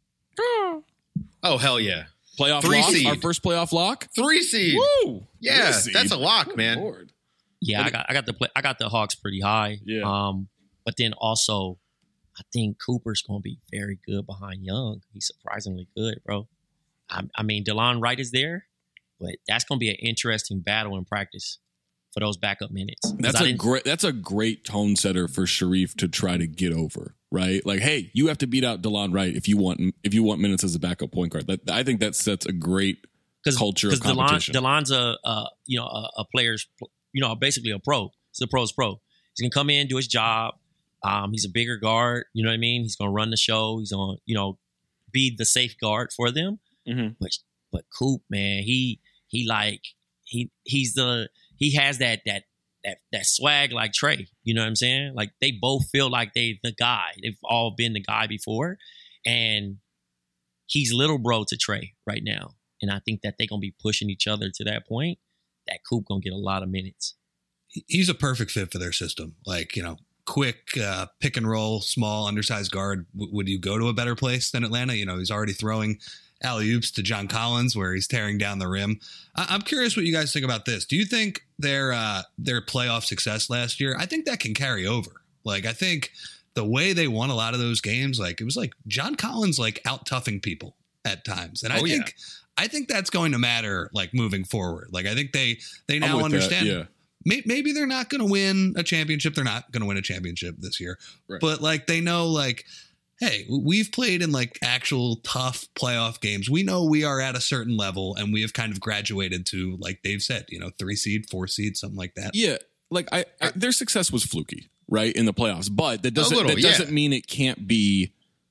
oh hell yeah! Playoff Three lock. seed. Our first playoff lock. Three seed. Woo! Yeah, Three seed. that's a lock, Good man. Lord. yeah, I got I got the play, I got the Hawks pretty high. Yeah. Um, but then also, I think Cooper's going to be very good behind Young. He's surprisingly good, bro. I, I mean, DeLon Wright is there, but that's going to be an interesting battle in practice for those backup minutes. 'Cause That's I a didn't- great. That's a great tone setter for Sharif to try to get over. Right, like, hey, you have to beat out DeLon Wright if you want if you want minutes as a backup point guard. That I think that sets a great culture of DeLon, competition. DeLon's a, a you know a, a player's you know basically a pro. He's a pro's pro. He's gonna come in, do his job. Um, he's a bigger guard. You know what I mean? He's gonna run the show. He's gonna you know be the safeguard for them. Mhm. But but Coop, man, he he like he he's the he has that that that that swag like Trey. You know what I'm saying? Like they both feel like they the guy. They've all been the guy before, and he's little bro to Trey right now. And I think that they're gonna be pushing each other to that point. That Coop gonna get a lot of minutes. He's a perfect fit for their system. Like, you know, quick uh, pick and roll, small, undersized guard. W- would you go to a better place than Atlanta? You know, he's already throwing alley-oops to John Collins where he's tearing down the rim. I- I'm curious what you guys think about this. Do you think their uh, their playoff success last year, I think that can carry over. Like, I think the way they won a lot of those games, like it was like John Collins like out-toughing people at times. And I Oh, think yeah. I think that's going to matter like moving forward. Like I think they they I'm now with that, understand yeah. May- maybe they're not going to win a championship. They're not going to win a championship this year, Right. but like they know, like, hey, we've played in like actual tough playoff games. We know we are at a certain level, and we have kind of graduated to, like Dave said, you know, three seed, four seed, something like that. Yeah, like I, I their success was fluky, right, in the playoffs, but that doesn't little, that yeah. doesn't mean it can't be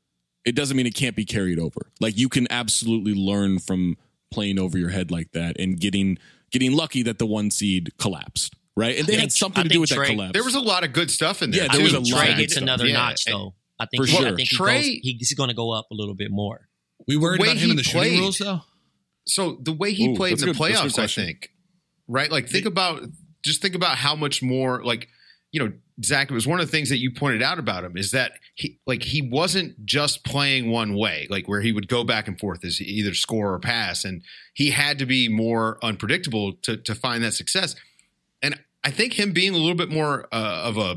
it doesn't mean it can't be carried over. Like you can absolutely learn from playing over your head like that and getting getting lucky that the one seed collapsed, right? And they had something to do with that collapse. There was a lot of good stuff in there. Yeah, there was a lot. Trey of gets stuff. another yeah. notch though. I think For he, sure. I think he Trey, goes, he's going to go up a little bit more. We worried about him in the shooting played, rules though. So the way he Ooh, played in the good, playoffs, I think, right? Like think about just think about how much more like, you know, Zach, it was one of the things that you pointed out about him is that he like he wasn't just playing one way, like where he would go back and forth as either score or pass. And he had to be more unpredictable to to find that success. And I think him being a little bit more uh, of a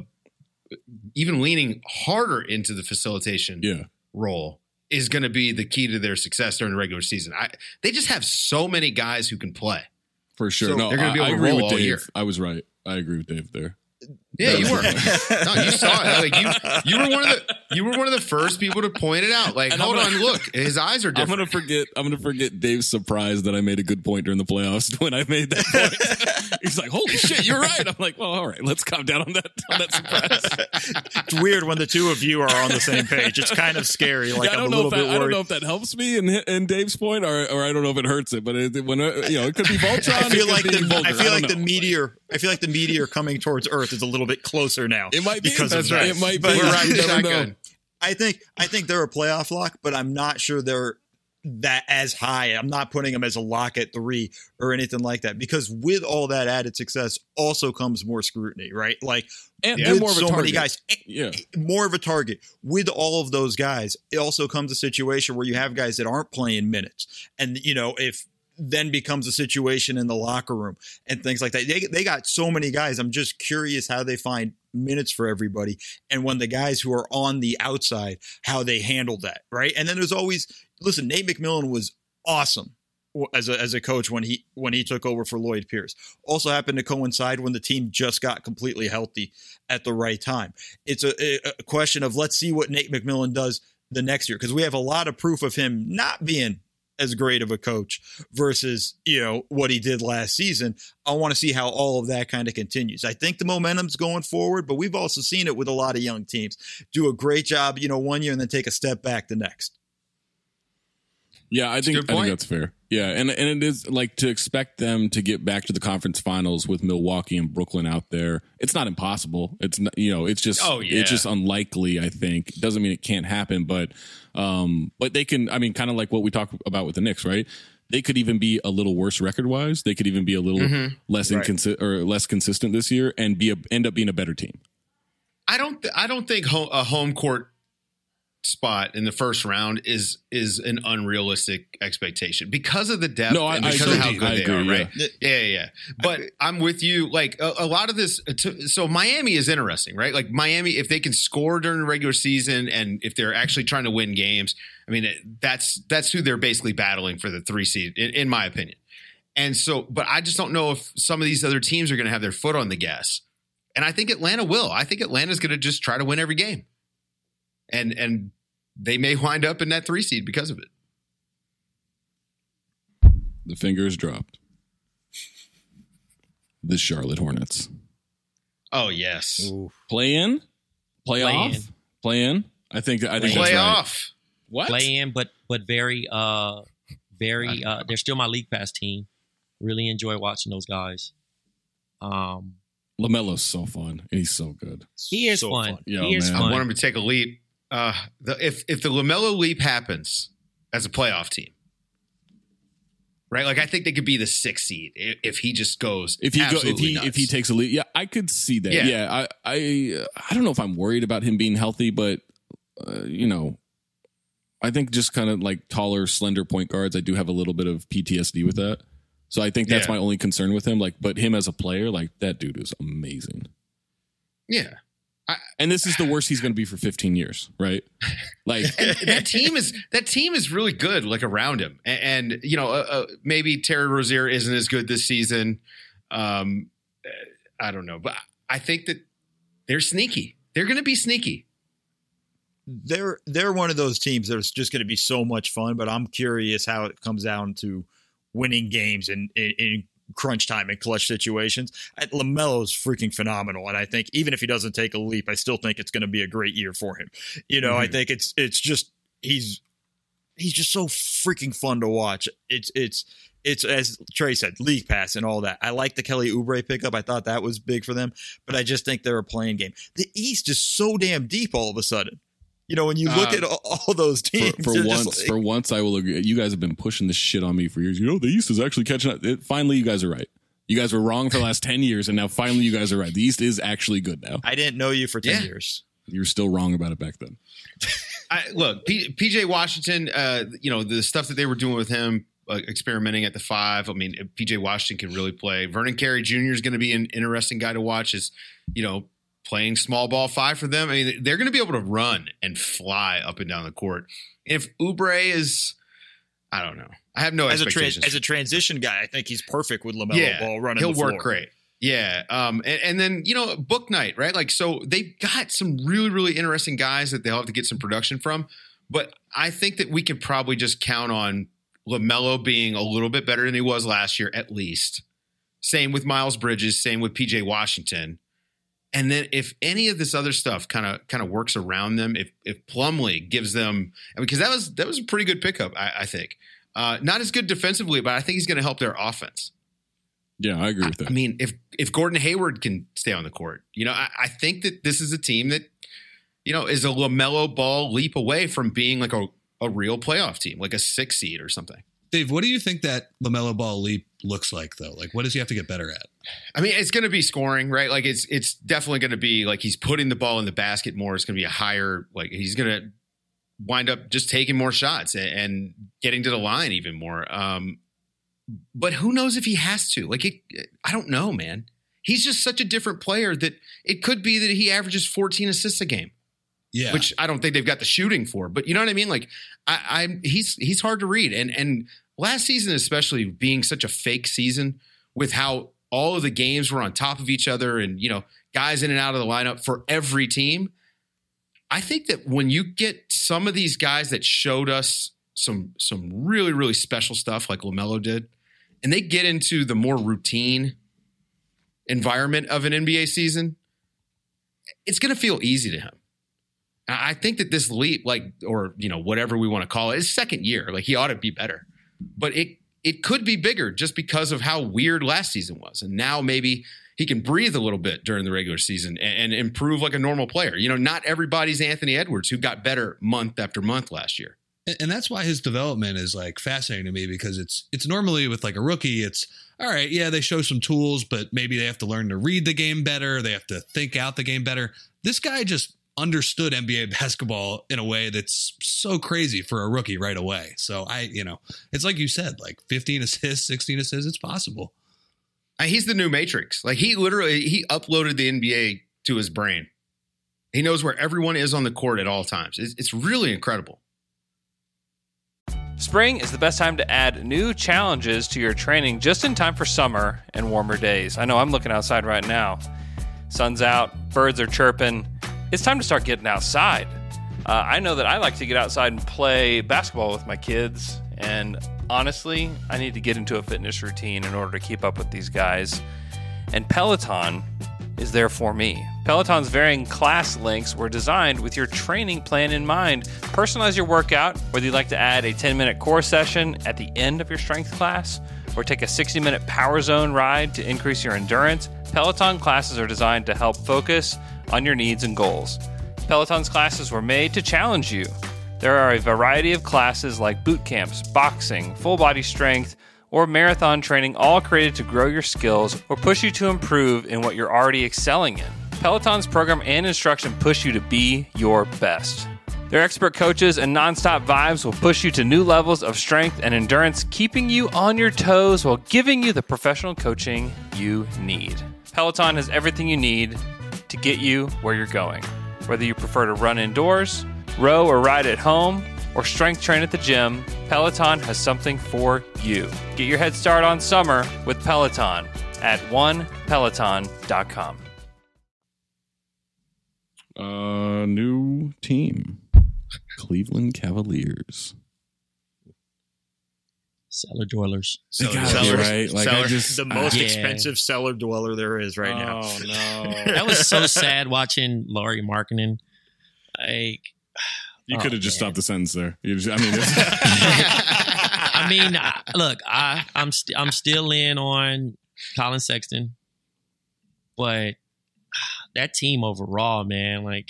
even leaning harder into the facilitation yeah. role is going to be the key to their success during the regular season. I, they just have so many guys who can play. For sure. So no, they're going to be I, able I to agree roll with all Dave. year. I was right. I agree with Dave there. Yeah, you were. No, you saw it. Like you, you were one of the you were one of the first people to point it out. Like, And hold I'm gonna- on, look, his eyes are I'm different. gonna forget. I'm gonna forget Dave's surprise that I made a good point during the playoffs when I made that point. He's like, "Holy shit, you're right." I'm like, "Well, all right, let's calm down on that on that surprise." It's weird when the two of you are on the same page. It's kind of scary. Like Yeah, I I'm don't a know little if that, bit I don't worried. know if that helps me in in Dave's point, or or I don't know if it hurts it. But it, when uh, you know, it could be Voltron. I feel it like could be the Vulgar. I feel don't like the know. meteor. I feel like the meteor coming towards Earth is a little bit closer now. It might be. because That's of right. that. It might But be. We're riding You never know. shotgun. I think I think they're a playoff lock, but I'm not sure they're that as high. I'm not putting them as a lock at three or anything like that, because with all that added success also comes more scrutiny, right? Like And, with and more of a so target. many guys, Yeah. more of a target. With all of those guys, it also comes a situation where you have guys that aren't playing minutes, and you know if. Then becomes a situation in the locker room and things like that. They they got so many guys. I'm just curious how they find minutes for everybody, and when the guys who are on the outside, how they handle that, right? And then there's always listen. Nate McMillan was awesome as a as a coach when he when he took over for Lloyd Pierce. Also happened to coincide when the team just got completely healthy at the right time. It's a, a question of let's see what Nate McMillan does the next year, because we have a lot of proof of him not being as great of a coach versus, you know, what he did last season. I want to see how all of that kind of continues. I think the momentum's going forward, but we've also seen it with a lot of young teams do a great job, you know, one year and then take a step back the next. Yeah, I think good I think point. that's fair. Yeah, and and it is like to expect them to get back to the conference finals with Milwaukee and Brooklyn out there. It's not impossible. It's not, you know, it's just Oh, yeah. it's just unlikely. I think it doesn't mean it can't happen, but um, but they can. I mean, kind of like what we talked about with the Knicks, right? They could even be a little worse record wise. They could even be a little Mm-hmm. less inconsistent or less consistent this year, and be a, end up being a better team. I don't. Th- I don't think ho- a home court spot in the first round is is an unrealistic expectation because of the depth No, I- and I because of how agree. good I they agree, are, right? yeah. Yeah, yeah. yeah. But I'm with you. Like a, a lot of this. To, so Miami is interesting, right? Like Miami, if they can score during the regular season and if they're actually trying to win games, I mean, it, that's that's who they're basically battling for the three seed, in, in my opinion. And so, but I just don't know if some of these other teams are going to have their foot on the gas. And I think Atlanta will. I think Atlanta's going to just try to win every game. And and they may wind up in that three seed because of it. The fingers dropped. The Charlotte Hornets. Oh, yes. Play in? Play, Play off? in. Play in? I think I think Play that's right. off. What? Play in, but but very uh very uh they're still my league pass team. Really enjoy watching those guys. Um LaMelo's so fun. And he's so good. he is So fun. fun. Yo, he is man. I fun. want him to take a leap. Uh, the, if if the LaMelo leap happens as a playoff team, right? Like I think they could be the sixth seed if, if he just goes. If he go, if absolutely he nuts. if he takes a lead, yeah, I could see that. Yeah. Yeah, I I I don't know if I'm worried about him being healthy, but uh, you know, I think just kind of like taller, slender point guards, I do have a little bit of P T S D with that. So I think that's Yeah. my only concern with him. Like, but him as a player, like that dude is amazing. yeah. And this is the worst he's going to be for fifteen years, right? Like And that team is that team is really good, like around him, and, and you know uh, uh, maybe Terry Rozier isn't as good this season. Um, I don't know, but I think that they're sneaky. They're going to be sneaky. They're they're one of those teams that's just going to be so much fun, but I'm curious how it comes down to winning games in, in, in crunch time and clutch situations. LaMelo's freaking phenomenal, and I think even if he doesn't take a leap, I still think it's going to be a great year for him. You know, Mm-hmm. I think it's it's just he's he's just so freaking fun to watch. It's it's it's as Trey said, league pass and all that. I like the Kelly Oubre pickup. I thought that was big for them, but I just think they're a playing game. The East is so damn deep all of a sudden. You know, when you look uh, at all, all those teams, for, for once, like, for once, I will agree. You guys have been pushing this shit on me for years. You know, the East is actually catching up. It, finally, you guys are right. You guys were wrong for the last ten years, and now finally you guys are right. The East is actually good now. I didn't know you for ten Yeah. years. You were still wrong about it back then. I, look, P, PJ Washington, uh, you know, the stuff that they were doing with him, uh, experimenting at the five. I mean, P J Washington can really play. Vernon Carey Junior is going to be an interesting guy to watch as, you know, playing small ball five for them. I mean, they're going to be able to run and fly up and down the court. If Oubre is, I don't know. I have no as expectations. A tra- as a transition guy, I think he's perfect with LaMelo yeah, Ball running he'll the floor. work great. Yeah. Um, and, and then, you know, book night, right? Like, so they've got some really, really interesting guys that they'll have to get some production from. But I think that we can probably just count on LaMelo being a little bit better than he was last year, at least. Same with Miles Bridges, same with P J Washington. And then if any of this other stuff kind of kind of works around them, if if Plumlee gives them, because that was that was a pretty good pickup, I, I think. Uh, not as good defensively, but I think he's going to help their offense. Yeah, I agree with that. I mean, if if Gordon Hayward can stay on the court, you know, I, I think that this is a team that, you know, is a LaMelo Ball leap away from being like a, a real playoff team, like a six seed or something. Dave, what do you think that LaMelo Ball leap looks like, though? Like, what does he have to get better at? I mean, it's going to be scoring, right? Like, it's it's definitely going to be like he's putting the ball in the basket more. It's going to be a higher, like he's going to wind up just taking more shots and, and getting to the line even more. Um, but who knows if he has to? Like, it, I don't know, man. He's just such a different player that it could be that he averages fourteen assists a game. Yeah, which I don't think they've got the shooting for, but you know what I mean? Like I, I he's, he's hard to read. And, and last season, especially being such a fake season with how all of the games were on top of each other and, you know, guys in and out of the lineup for every team. I think that when you get some of these guys that showed us some, some really, really special stuff like LaMelo did, and they get into the more routine environment of an N B A season, it's going to feel easy to him. I think that this leap, like, or, you know, whatever we want to call it, his second year, like he ought to be better, but it, it could be bigger just because of how weird last season was. And now maybe he can breathe a little bit during the regular season and, and improve like a normal player. You know, not everybody's Anthony Edwards, who got better month after month last year. And that's why his development is like fascinating to me, because it's, it's normally with like a rookie, it's all right. Yeah. They show some tools, but maybe they have to learn to read the game better. They have to think out the game better. This guy just understood N B A basketball in a way that's so crazy for a rookie right away. So I, you know, it's like you said, like fifteen assists, sixteen assists, it's possible. He's the new Matrix. Like he literally, he uploaded the N B A to his brain. He knows where everyone is on the court at all times. It's, it's really incredible. Spring is the best time to add new challenges to your training just in time for summer and warmer days. I know I'm looking outside right now. Sun's out, birds are chirping. It's time to start getting outside. Uh, I know that I like to get outside and play basketball with my kids, and honestly, I need to get into a fitness routine in order to keep up with these guys. And Peloton is there for me. Peloton's varying class links were designed with your training plan in mind. Personalize your workout, whether you'd like to add a ten-minute core session at the end of your strength class or take a sixty-minute power zone ride to increase your endurance. Peloton classes are designed to help focus on your needs and goals. Peloton's classes were made to challenge you. There are a variety of classes like boot camps, boxing, full body strength, or marathon training, all created to grow your skills or push you to improve in what you're already excelling in. Peloton's program and instruction push you to be your best. Their expert coaches and nonstop vibes will push you to new levels of strength and endurance, keeping you on your toes while giving you the professional coaching you need. Peloton has everything you need to get you where you're going. Whether you prefer to run indoors, row or ride at home, or strength train at the gym, Peloton has something for you. Get your head start on summer with Peloton at one peloton dot com. Uh, new team, Cleveland Cavaliers. Cellar dwellers. Cellar dwellers, right? Like cellar, I just, the most yeah. expensive cellar dweller there is right now. Oh no, that was so sad watching Lauri Markkanen. Like, You Oh, could have just man. stopped the sentence there. You just, I mean, it's, I mean, I, look, I, I'm st- I'm still in on Colin Sexton, but that team overall, man, like,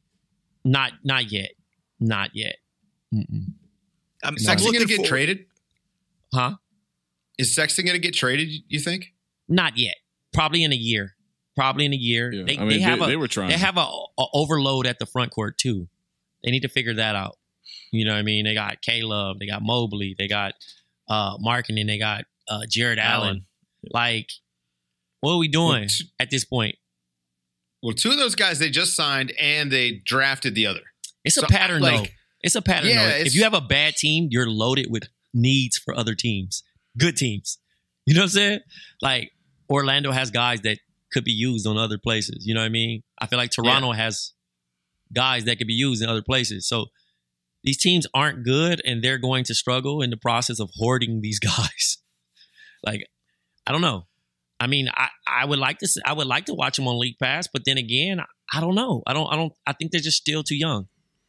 not not yet, not yet. Mm-mm. I'm, Is I'm Sexton going looking to get forward- traded? Huh? Is Sexton going to get traded, you think? Not yet. Probably in a year. Probably in a year. Yeah, They, I mean, they have they- a they were trying. they have a, a overload at the front court too. They need to figure that out. You know what I mean? They got K-Love, they got Mobley, they got uh Markkanen, they got uh Jared Allen. Allen. Like, what are we doing Well, t- at this point? Well, two of those guys they just signed and they drafted the other. It's a So, pattern like- though. It's a pattern Yeah, though. If it's- you have a bad team, you're loaded with needs for other teams. Good teams. You know what I'm saying? Like, Orlando has guys that could be used on other places. You know what I mean? I feel like Toronto has guys that could be used in other places. So these teams aren't good and they're going to struggle in the process of hoarding these guys. Like, I don't know. I mean, I, I would like to s- I would like to watch them on League Pass, but then again, I don't know. I don't I don't I think they're just still too young.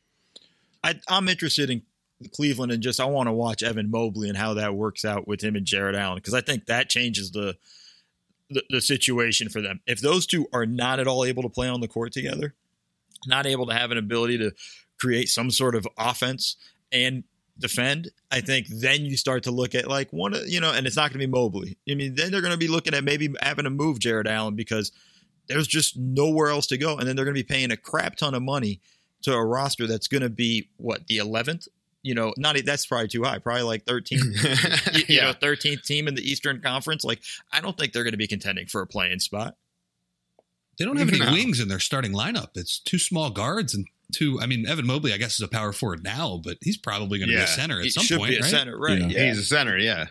I, I'm interested in Cleveland and just I want to watch Evan Mobley and how that works out with him and Jared Allen because I think that changes the, the the situation for them. If those two are not at all able to play on the court together, not able to have an ability to create some sort of offense and defend, I think then you start to look at like one of, you know, and it's not going to be Mobley. I mean, then they're going to be looking at maybe having to move Jared Allen because there's just nowhere else to go. And then they're going to be paying a crap ton of money to a roster that's going to be what, the eleventh, you know, not that's probably too high, probably like thirteenth, you, you know, thirteenth team in the Eastern Conference. Like, I don't think they're going to be contending for a play-in spot. They don't have any No. wings in their starting lineup. It's two small guards and two. I mean, Evan Mobley, I guess, is a power forward now, but he's probably going to be a center at He some should point, be a right? center, right? Yeah. Yeah. He's a center, yeah.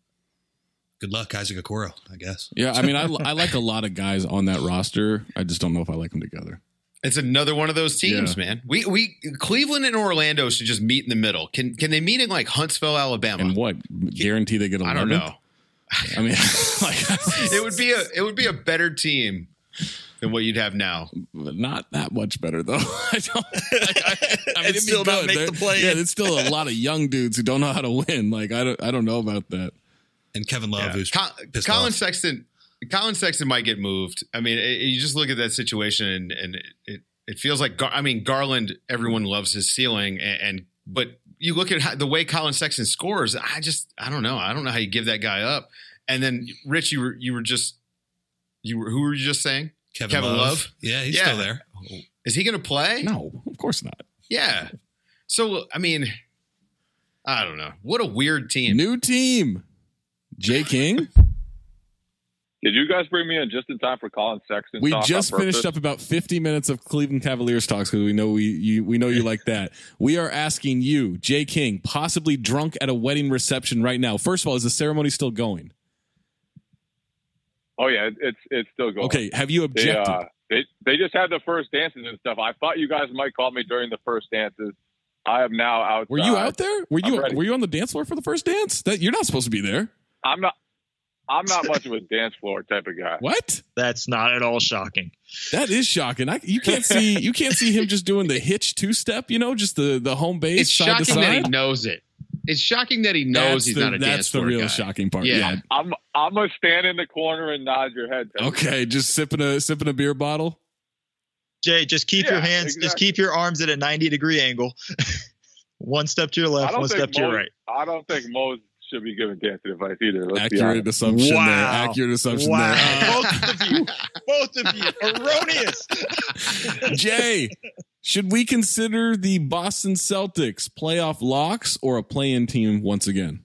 Good luck, Isaac Okoro, I guess. yeah, I mean, I, I like a lot of guys on that roster. I just don't know if I like them together. It's another one of those teams, Yeah. man. We we Cleveland and Orlando should just meet in the middle. Can can they meet in like Huntsville, Alabama? And what? Guarantee they get I eleventh? don't know. I mean, like, It would be a it would be a better team than what you'd have now. not that much better though. I don't. Like, I, I mean, And it'd be still not good. make There- the play-in. Yeah, it's still a lot of young dudes who don't know how to win. Like I don't. I don't know about that. And Kevin Love, Yeah. who's Col- pissed Colin off. Sexton, Colin Sexton might get moved. I mean, it, you just look at that situation, and, and it, it it feels like Gar- I mean Garland. Everyone loves his ceiling, and, and but you look at how, the way Colin Sexton scores. I just I don't know. I don't know how you give that guy up. And then Rich, you were you were just you were who were you just saying? Kevin, Kevin Love. Love? Yeah, he's Yeah. still there. Is he going to play? No, of course not. Yeah. So I mean, I don't know. What a weird team. New team. Jay King. Did you guys bring me in just in time for Colin Sexton? We talk just on finished purpose? up about fifty minutes of Cleveland Cavaliers talks because we know we you, we know you like that. We are asking you, Jay King, possibly drunk at a wedding reception right now. First of all, is the ceremony still going? Oh yeah, it- it's it's still going. Okay, have you They, objected? uh, they they just had the first dances and stuff. I thought you guys might call me during the first dances. I am now outside. Were you out there? Were I'm you ready. were you on the dance floor for the first dance? That you're not supposed to be there. I'm not. I'm not much of a dance floor type of guy. What? That's not at all shocking. That is shocking. I, you can't see you can't see him just doing the hitch two step. You know, just the the home base It's side to shocking that he side. knows it. It's shocking that he knows That's he's the, not a that's dance the floor real guy. shocking part. Yeah. Yeah. I'm I'm gonna stand in the corner and nod your head. type of guy. Okay, just sipping a sipping a beer bottle. Jay, just keep Yeah, your hands, just exactly. keep your arms at a ninety degree angle. One step to your I left, don't one think step to your Mo- right. I don't think Mo should be giving dancing advice either. Let's be Accurate honest. assumption there. Wow. Accurate assumption Wow. there. Both of you, both of you, erroneous. Jay, should we consider the Boston Celtics playoff locks or a play-in team once again?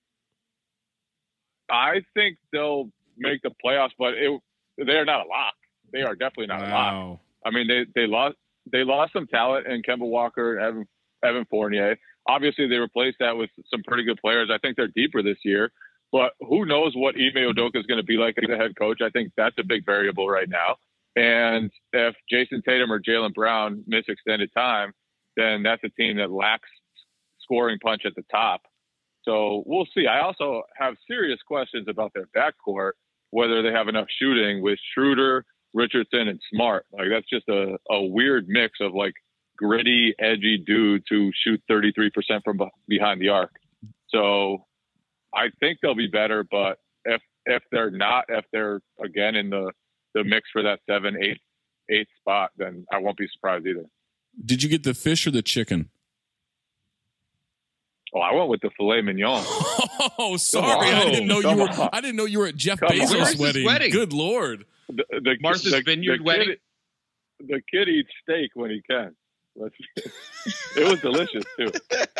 I think they'll make the playoffs, but it, they're not a lock. They are definitely not a lock. I mean, they they lost they lost some talent in Kemba Walker and Evan Evan Fournier. Obviously, they replaced that with some pretty good players. I think they're deeper this year, but who knows what Ime Udoka is going to be like as a head coach? I think that's a big variable right now. And if Jason Tatum or Jaylen Brown miss extended time, then that's a team that lacks scoring punch at the top. So we'll see. I also have serious questions about their backcourt, whether they have enough shooting with Schroeder, Richardson, and Smart. Like that's just a, a weird mix of like gritty, edgy dudes who shoot thirty-three percent from behind the arc. So I think they'll be better, but if if they're not, if they're again in the, the mix for that seven, eight, eight spot, then I won't be surprised either. Did you get the fish or the chicken? Oh, I went with the filet mignon. Oh, sorry, I didn't know you were. On. I didn't know you were at Jeff Come Bezos' wedding. wedding. Good Lord, the, the, Martha's the, Vineyard the wedding. Kid, the kid eats steak when he can. It was delicious too.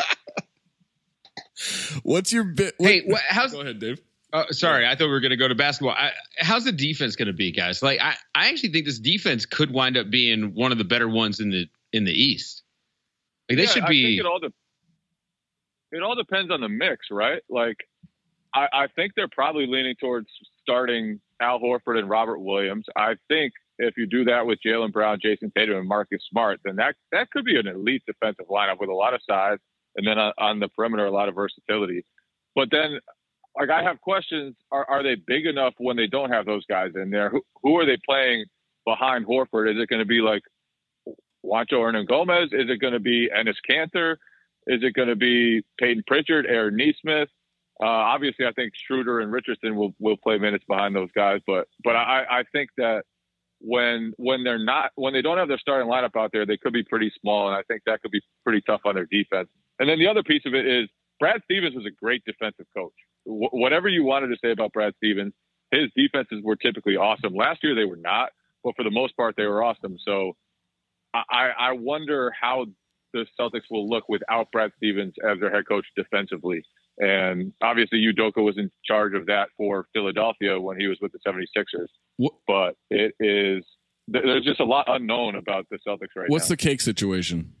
What's your bit? What, hey, what, how's? Go ahead, Dave. Uh, sorry, I thought we were going to go to basketball. I, how's the defense going to be, guys? Like, I, I actually think this defense could wind up being one of the better ones in the in the East. Like, they yeah, should I be. Think it all de- it all depends on the mix, right? Like, I, I think they're probably leaning towards starting Al Horford and Robert Williams. I think if you do that with Jaylen Brown, Jason Tatum, and Marcus Smart, then that that could be an elite defensive lineup with a lot of size, and then on, on the perimeter, a lot of versatility. But then, like, I have questions. Are, are they big enough when they don't have those guys in there? Who, who are they playing behind Horford? Is it going to be like Juancho Hernangomez? Is it going to be Enes Kanter? Is it going to be Peyton Pritchard, Aaron Nesmith? Uh, obviously, I think Schroeder and Richardson will, will play minutes behind those guys. But but I, I think that when when they're not when they don't have their starting lineup out there, they could be pretty small, and I think that could be pretty tough on their defense. And then the other piece of it is Brad Stevens was a great defensive coach. W- whatever you wanted to say about Brad Stevens, his defenses were typically awesome. Last year they were not, but for the most part they were awesome. So I, I wonder how the Celtics will look without Brad Stevens as their head coach defensively. And obviously Udoka was in charge of that for Philadelphia when he was with the seventy-sixers. What? But it is there's just a lot unknown about the Celtics right What's now. the cake situation?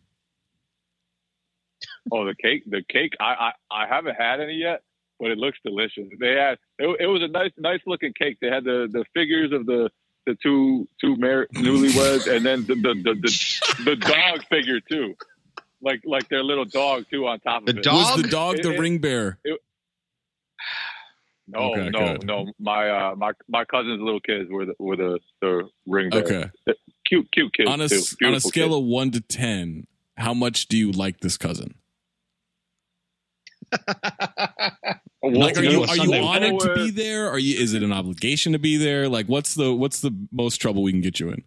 Oh, the cake, the cake. I, I, I haven't had any yet, but it looks delicious. They had, it, it was a nice, nice looking cake. They had the, the figures of the, the two, two mar- newlyweds and then the, the, the, the, the dog figure too. Like, like their little dog too on top of the it. Dog? Was the dog it, the it, ring bear? It, no, okay, no, good. no. My, uh, my, my cousin's little kids were the, were the, the ring bear. Okay. Cute, cute kids on a, too. On a scale kids. of one to ten, how much do you like this cousin? Like, are you are you honored to be there? Are you? Is it an obligation to be there? Like, what's the what's the most trouble we can get you in?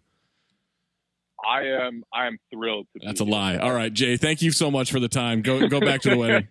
I am I am thrilled. To That's a lie. All right, Jay. Thank you so much for the time. Go go back to the wedding.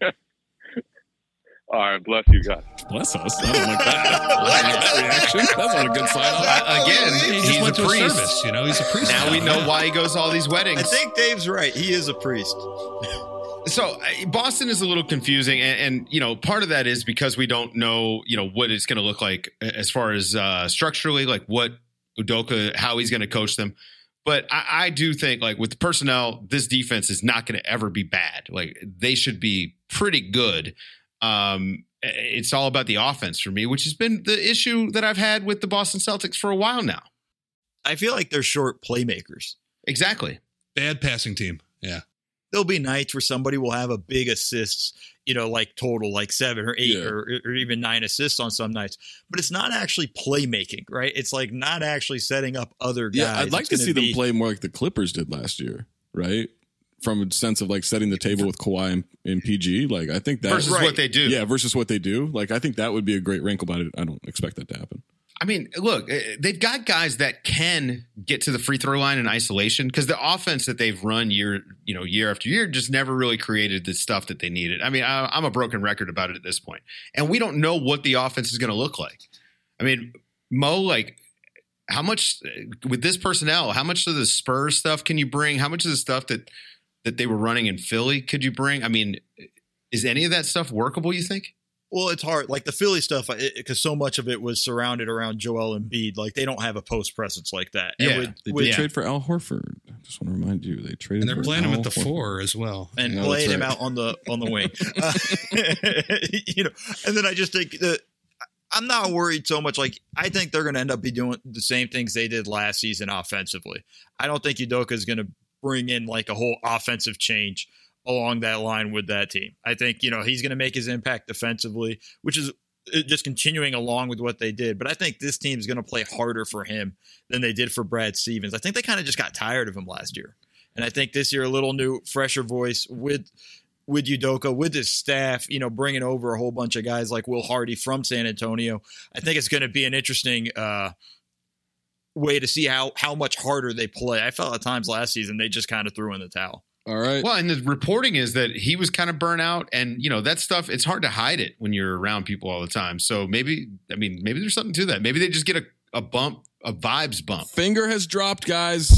All right, bless you guys. Bless us. I don't like that reaction. That's not a good sign off. Uh, again, he he's just went a to priest. a service. You know, he's a priest. Now we know why he goes to all these weddings. I think Dave's right. He is a priest. So uh, Boston is a little confusing, and, and you know, part of that is because we don't know, you know, what it's going to look like as far as uh, structurally, like what Udoka, how he's going to coach them. But I, I do think, like with the personnel, this defense is not going to ever be bad. Like they should be pretty good. Um, it's all about the offense for me, which has been the issue that I've had with the Boston Celtics for a while now. I feel like they're short playmakers. Exactly. Bad passing team. Yeah. There'll be nights where somebody will have a big assists, you know, like total, like seven or eight yeah. or, or even nine assists on some nights. But it's not actually playmaking, right? It's like not actually setting up other guys. Yeah, I'd like it's to see be, them play more like the Clippers did last year, right? From a sense of like setting the table with Kawhi and, and P G. Like, I think that versus right. what they do. Yeah, versus what they do. Like, I think that would be a great wrinkle, but I don't expect that to happen. I mean, look, they've got guys that can get to the free throw line in isolation because the offense that they've run year, you know, year after year just never really created the stuff that they needed. I mean, I, I'm a broken record about it at this point, and we don't know what the offense is going to look like. I mean, Mo, like, how much with this personnel? How much of the Spurs stuff can you bring? How much of the stuff that that they were running in Philly could you bring? I mean, is any of that stuff workable? You think? Well, it's hard. Like the Philly stuff, because so much of it was surrounded around Joel Embiid. Like they don't have a post presence like that. Yeah, and with, they did with, trade for Al Horford. I just want to remind you, they traded. And they're for playing Al him at the Horford. four as well, and yeah, playing right. him out on the on the wing. Uh, you know, and then I just think that I'm not worried so much. Like I think they're going to end up be doing the same things they did last season offensively. I don't think Udoka is going to bring in like a whole offensive change along that line with that team. I think, you know, he's going to make his impact defensively, which is just continuing along with what they did. But I think this team is going to play harder for him than they did for Brad Stevens. I think they kind of just got tired of him last year. And I think this year, a little new, fresher voice with with Udoka, with his staff, you know, bringing over a whole bunch of guys like Will Hardy from San Antonio. I think it's going to be an interesting uh, way to see how how much harder they play. I felt at times last season they just kind of threw in the towel. All right. Well, and the reporting is that he was kind of burnt out, and you know that stuff. It's hard to hide it when you're around people all the time. So maybe, I mean, maybe there's something to that. Maybe they just get a, a bump, a vibes bump. Finger has dropped, guys.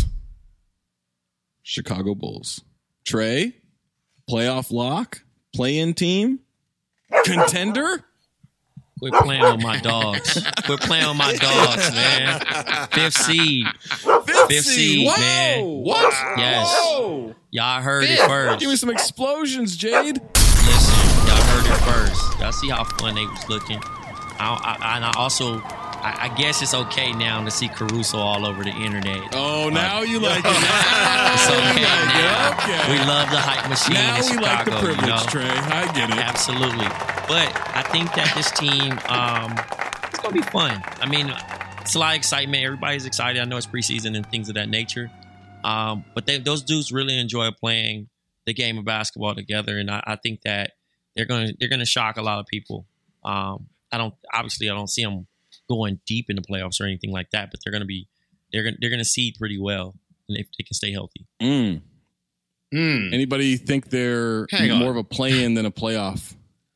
Chicago Bulls. Trey, playoff lock, play-in team, contender. Quit playing with my dogs. Quit playing with my dogs, man. Fifth seed. Fifth, Fifth seed, seed Whoa. man. What? Yes. Whoa. Y'all heard Fifth. it first. Give me some explosions, Jade. Listen, y'all heard it first. Y'all see how fun they was looking. I, I, and I also, I, I guess it's okay now to see Caruso all over the internet. Oh, now uh, you like it. Now it's okay you like now. It. Okay. We love the hype machine now in we Chicago. like the privilege, you know? Trey. I get it. Absolutely. But I think that this team, um, it's going to be fun. I mean, it's a lot of excitement. Everybody's excited. I know it's preseason and things of that nature. Um, but they, those dudes really enjoy playing the game of basketball together, and I, I think that they're going to they're going to shock a lot of people. Um, I don't obviously I don't see them going deep in the playoffs or anything like that, but they're going to be they're going they're going to seed pretty well, and if they can stay healthy. Mm. Mm. Anybody think they're Hang more on. of a play-in than a playoff?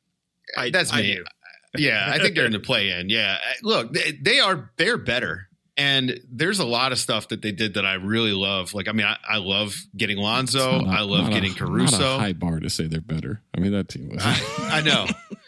I, That's me. I yeah, I think they're in the play-in. Yeah, look, they, they are they're better, and there's a lot of stuff that they did that I really love. Like, I mean, I, I love getting Lonzo. Not a- I love not getting a, Caruso. Not a high bar to say they're better. I mean, that team was. I, I know,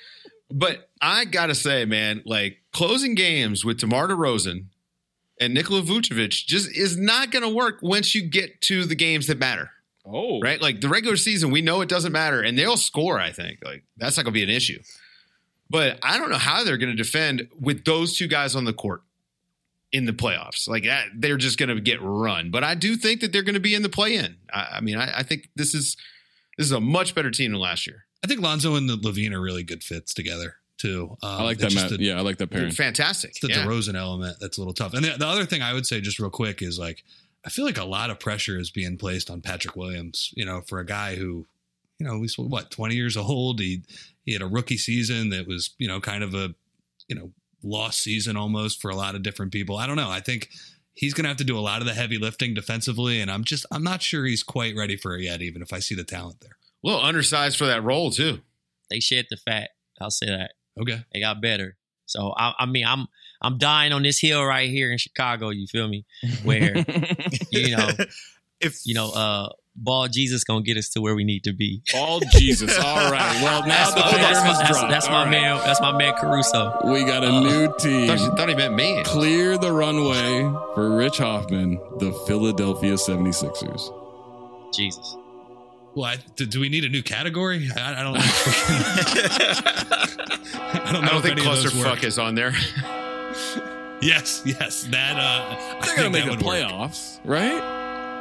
but I gotta say, man, like closing games with DeMar DeRozan and Nikola Vucevic just is not going to work once you get to the games that matter. Oh, right. Like the regular season, we know it doesn't matter, and they'll score. I think like that's not going to be an issue. But I don't know how they're going to defend with those two guys on the court in the playoffs. Like that, they're just going to get run. But I do think that they're going to be in the play-in. I, I mean, I, I think this is this is a much better team than last year. I think Lonzo and the Levine are really good fits together too. Um, I like that. Matt. Yeah, I like that pairing. Fantastic. It's the yeah. DeRozan element that's a little tough. And the, the other thing I would say, just real quick, is like I feel like a lot of pressure is being placed on Patrick Williams. You know, for a guy who, you know, he's what twenty years old. He he had a rookie season that was, you know, kind of a, you know, lost season almost for a lot of different people. I don't know. I think he's going to have to do a lot of the heavy lifting defensively, and I'm just I'm not sure he's quite ready for it yet, even if I see the talent there. A little undersized for that role too. They shed the fat. I'll say that. Okay. They got better. So I, I mean, I'm I'm dying on this hill right here in Chicago. You feel me? Where you know, if you know, uh, Ball Jesus gonna get us to where we need to be. Ball Jesus. All right. Well, now that's the my, finger that's, my, has that's, dropped. that's my All man. right. That's my man Caruso. We got a Uh, new team. I thought, thought he meant me. Clear the runway for Rich Hoffman, the Philadelphia seventy-sixers. Jesus. Well, I, do, do we need a new category? I, I don't know. I don't know. I don't if think any of those clusterfuck work. is on there. Yes, yes. That uh, I They're think gonna make that the would work. playoffs, right?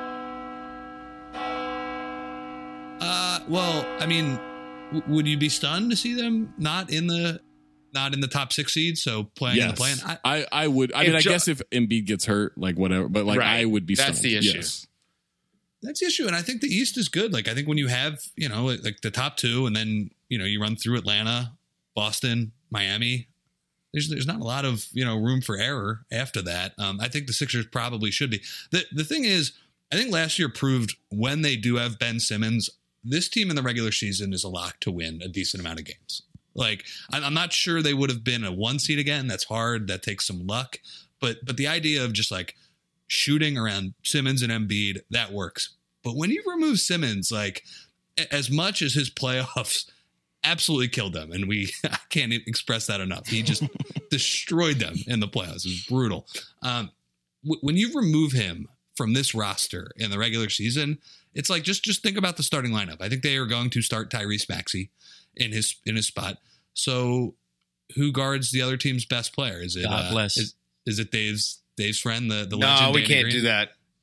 Uh, well, I mean, w- would you be stunned to see them not in the not in the top six seed? So playing in the play-in? I, I, I would. I If mean, I Jo- guess if Embiid gets hurt, like whatever, but like Right. I would be. That's stunned. the issue. Yes. that's the issue, and I think the East is good. Like I think when you have you know like the top two, and then you know you run through Atlanta, Boston, Miami. There's there's not a lot of you know room for error after that. Um, I think the Sixers probably should be. the The thing is, I think last year proved when they do have Ben Simmons, this team in the regular season is a lock to win a decent amount of games. Like I'm I'm not sure they would have been a one seed again. That's hard. That takes some luck. But but the idea of just like shooting around Simmons and Embiid, that works. But when you remove Simmons, like as much as his playoffs absolutely killed them, and we I can't express that enough. He just destroyed them in the playoffs. It was brutal. Um, w- when you remove him from this roster in the regular season, it's like just just think about the starting lineup. I think they are going to start Tyrese Maxey in his in his spot. So who guards the other team's best player? Is it God uh, bless. Is, is it Dave's Dave's friend, the the No, legend? we Danny can't Green? do that.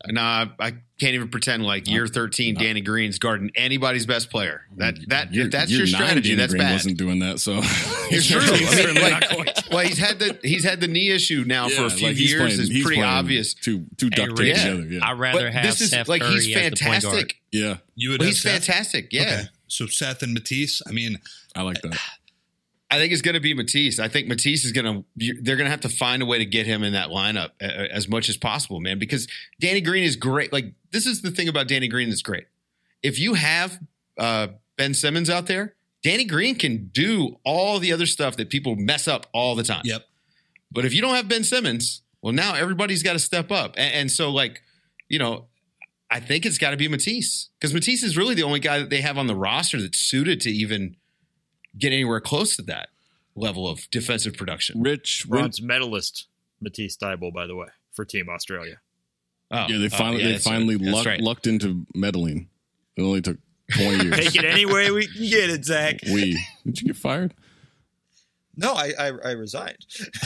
Nah, I can't even pretend like year thirteen no. Danny Green's guarding anybody's best player. That that year, if that's year your strategy, Danny that's Green bad. Wasn't doing that, so it's true. I mean, like, well, he's had the he's had the knee issue now yeah, for a few like years. Playing, it's pretty obvious. Two two duct tape yeah. together. Yeah. I'd rather but have this is, Seth like Curry he's fantastic. As the point guard. Yeah, you would. Well, have he's Seth? fantastic. Yeah. Okay. So Seth and Matisse. I mean, I like that. I think it's going to be Matisse. I think Matisse is going to – they're going to have to find a way to get him in that lineup as much as possible, man, because Danny Green is great. Like, this is the thing about Danny Green that's great. If you have uh, Ben Simmons out there, Danny Green can do all the other stuff that people mess up all the time. Yep. But if you don't have Ben Simmons, well, now everybody's got to step up. And, and so, like, you know, I think it's got to be Matisse because Matisse is really the only guy that they have on the roster that's suited to even – get anywhere close to that level of defensive production. Rich bronze medalist Matisse Thybulle, by the way, for Team Australia. Oh, yeah, they finally oh, yeah, they finally right. luck, right. lucked into medaling. It only took twenty years. Take it any way we can get it, Zach. We did you get fired? No, I I, I resigned.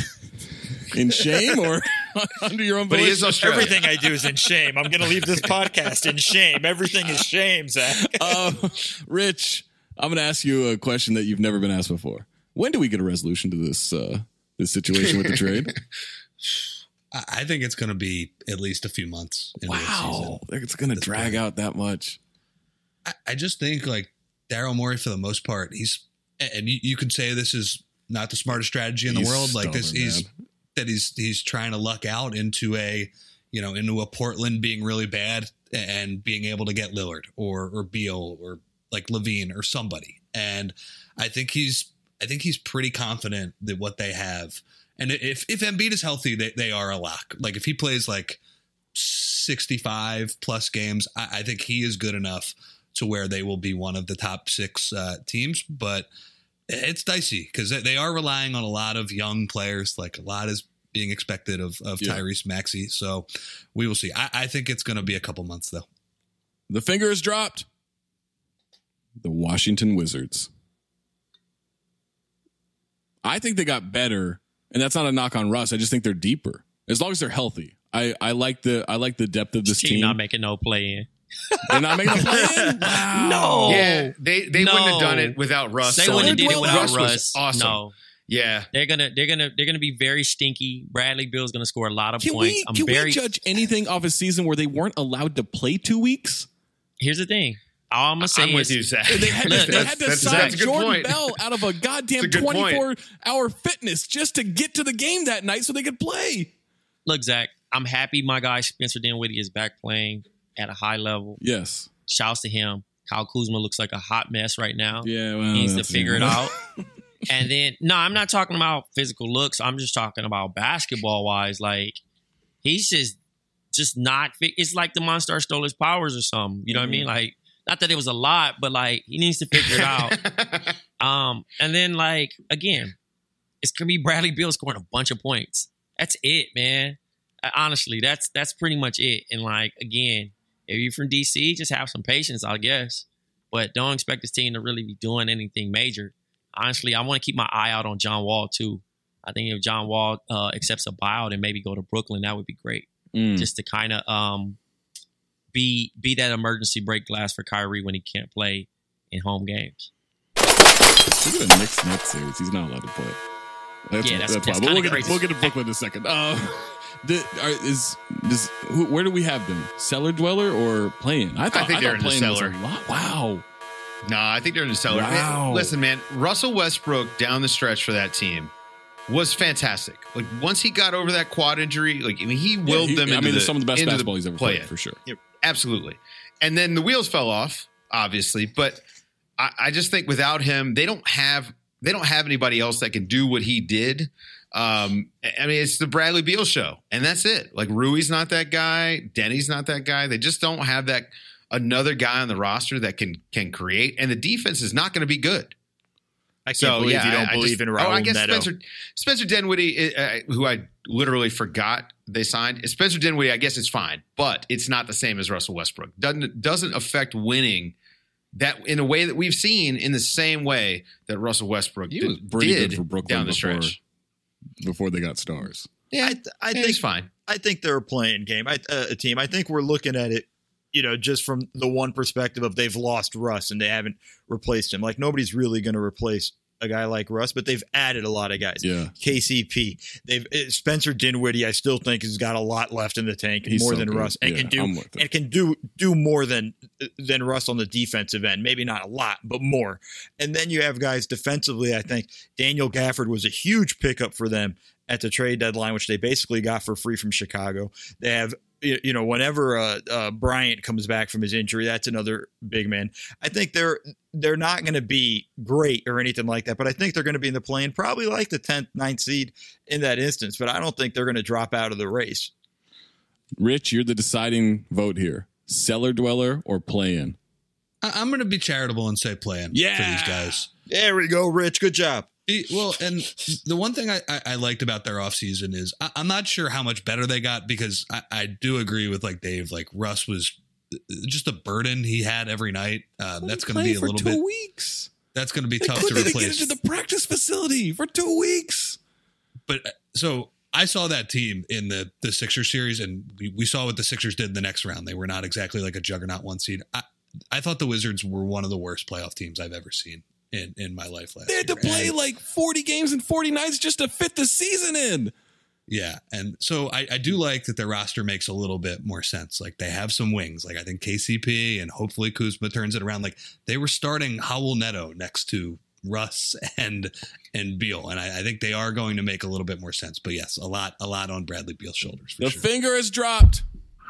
In shame or under your own but he is Australian. Everything I do is in shame. I'm going to leave this podcast in shame. Everything is shame, Zach. uh, Rich, I'm going to ask you a question that you've never been asked before. When do we get a resolution to this uh, this situation with the trade? I think it's going to be at least a few months into wow. the season. It's going to drag out that much. I, I just think like Daryl Morey, for the most part, he's and you, you could say this is not the smartest strategy in the he's world. stubborn, Like this, he's man. that he's he's trying to luck out into a you know into a Portland being really bad and being able to get Lillard or or Beal or like Levine or somebody. And I think he's I think he's pretty confident that what they have. And if if Embiid is healthy, they, they are a lock. Like if he plays like sixty-five plus games, I, I think he is good enough to where they will be one of the top six uh, teams. But it's dicey because they are relying on a lot of young players. Like a lot is being expected of, of yeah. Tyrese Maxey. So we will see. I, I think it's going to be a couple months, though. The finger is dropped. The Washington Wizards. I think they got better. And that's not a knock on Russ. I just think they're deeper. As long as they're healthy. I, I like the I like the depth of this team. team. Not making no play in. They're not making a play in? Wow. No. Yeah, they, they no. wouldn't have done it without Russ. They so wouldn't have did it without Russ. Russ. Was awesome. No. Yeah. They're gonna they're gonna they're gonna be very stinky. Bradley Beal's gonna score a lot of can points. We, I'm can very we judge anything off a season where they weren't allowed to play two weeks? Here's the thing. All I'm gonna say I'm is, with you, Zach. They had Look, to, they had to that's, sign that's Jordan point. Bell out of a goddamn twenty-four hour fitness just to get to the game that night so they could play. Look, Zach, I'm happy my guy Spencer Dinwiddie is back playing at a high level. Yes. Shouts to him. Kyle Kuzma looks like a hot mess right now. Yeah, well, he needs to figure it out. out. And then, no, I'm not talking about physical looks. I'm just talking about basketball wise. Like, he's just just not fit. It's like the Monster stole his powers or something. You know mm-hmm. what I mean? Like, not that it was a lot, but like he needs to figure it out. um, and then like again, it's gonna be Bradley Beal scoring a bunch of points. That's it, man. Honestly, that's that's pretty much it. And like again, if you're from D C, just have some patience, I guess. But don't expect this team to really be doing anything major. Honestly, I want to keep my eye out on John Wall too. I think if John Wall uh, accepts a buyout and maybe go to Brooklyn, that would be great. Mm. Just to kind of um, be be that emergency break glass for Kyrie when he can't play in home games. Look at the Knicks Nets series. He's not allowed to play. That's, yeah, that's, that's, that's fine. But we'll get, crazy. we'll get to Brooklyn in a second. Uh, the, are, is, is, who, where do we have them? Cellar dweller or playing? I, thought, I think I they're in the cellar. A lot. Wow. No, I think they're in the cellar. Wow. Man, listen, man, Russell Westbrook down the stretch for that team was fantastic. Like once he got over that quad injury, like I mean, he willed yeah, he, them into I mean, the, some of the best basketball the he's ever play played, for sure. Yeah, absolutely. And then the wheels fell off, obviously. But I, I just think without him, they don't have they don't have anybody else that can do what he did. Um, I mean, it's the Bradley Beal show, and that's it. Like Rui's not that guy, Denny's not that guy. They just don't have that another guy on the roster that can can create, and the defense is not going to be good. I can't so, believe yeah, you don't I, believe I just, in Raul Oh, I guess Neto. Spencer Spencer Dinwiddie, uh, who I literally forgot they signed. Spencer Dinwiddie, I guess it's fine, but it's not the same as Russell Westbrook. Doesn't doesn't affect winning that in a way that we've seen in the same way that Russell Westbrook he did, was pretty did good for Brooklyn down the before, stretch before they got stars. Yeah, I, th- I yeah, think he's fine. I think they're a playing game, I, uh, a team. I think we're looking at it, you know, just from the one perspective of they've lost Russ and they haven't replaced him. Like nobody's really going to replace a guy like Russ, but they've added a lot of guys. Yeah. K C P, they've Spencer Dinwiddie. I still think has got a lot left in the tank, He's more so than good. Russ, and Yeah, can do I'm with it. and can do do more than than Russ on the defensive end. Maybe not a lot, but more. And then you have guys defensively. I think Daniel Gafford was a huge pickup for them at the trade deadline, which they basically got for free from Chicago. They have. You know, whenever uh, uh, Bryant comes back from his injury, that's another big man. I think they're they're not going to be great or anything like that, but I think they're going to be in the play-in, probably like the tenth, ninth seed in that instance. But I don't think they're going to drop out of the race. Rich, you're the deciding vote here. Cellar dweller or play-in? I- I'm going to be charitable and say play-in Yeah. for these guys. There we go, Rich. Good job. Well, and the one thing I, I, I liked about their offseason is I, I'm not sure how much better they got because I, I do agree with like Dave. Like Russ was just a burden he had every night. Um, that's going to be a for little two bit. weeks. That's going to be They tough to couldn't even replace. get into the practice facility for two weeks. But so I saw that team in the the Sixers series, and we, we saw what the Sixers did in the next round. They were not exactly like a juggernaut one seed. I, I thought the Wizards were one of the worst playoff teams I've ever seen in, in my life last They had year. to play And- like forty games and forty nights just to fit the season in. Yeah. And so I, I do like that their roster makes a little bit more sense. Like they have some wings. Like I think K C P and hopefully Kuzma turns it around. Like they were starting Howell Neto next to Russ and and Beal. And I, I think they are going to make a little bit more sense. But yes, a lot, a lot on Bradley Beal's shoulders. For The sure. finger is dropped.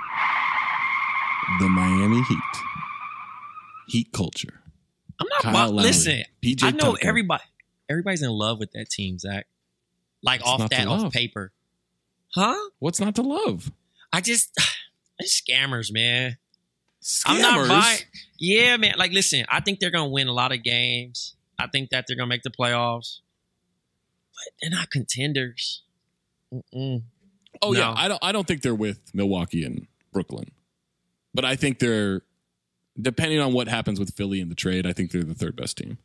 The Miami Heat. Heat culture. I'm not. Kyle About, Lowry, listen, P J I know Tucker. everybody. Everybody's in love with that team, Zach. Like It's off not to that, love. off paper, huh? What's not to love? I just, it's scammers, man. Scammers. I'm not buying. Yeah, man. Like, listen, I think they're gonna win a lot of games. I think that they're gonna make the playoffs, but they're not contenders. Mm-mm. Oh No. yeah, I don't. I don't think they're with Milwaukee and Brooklyn, but I think they're. Depending on what happens with Philly in the trade, I think they're the third best team.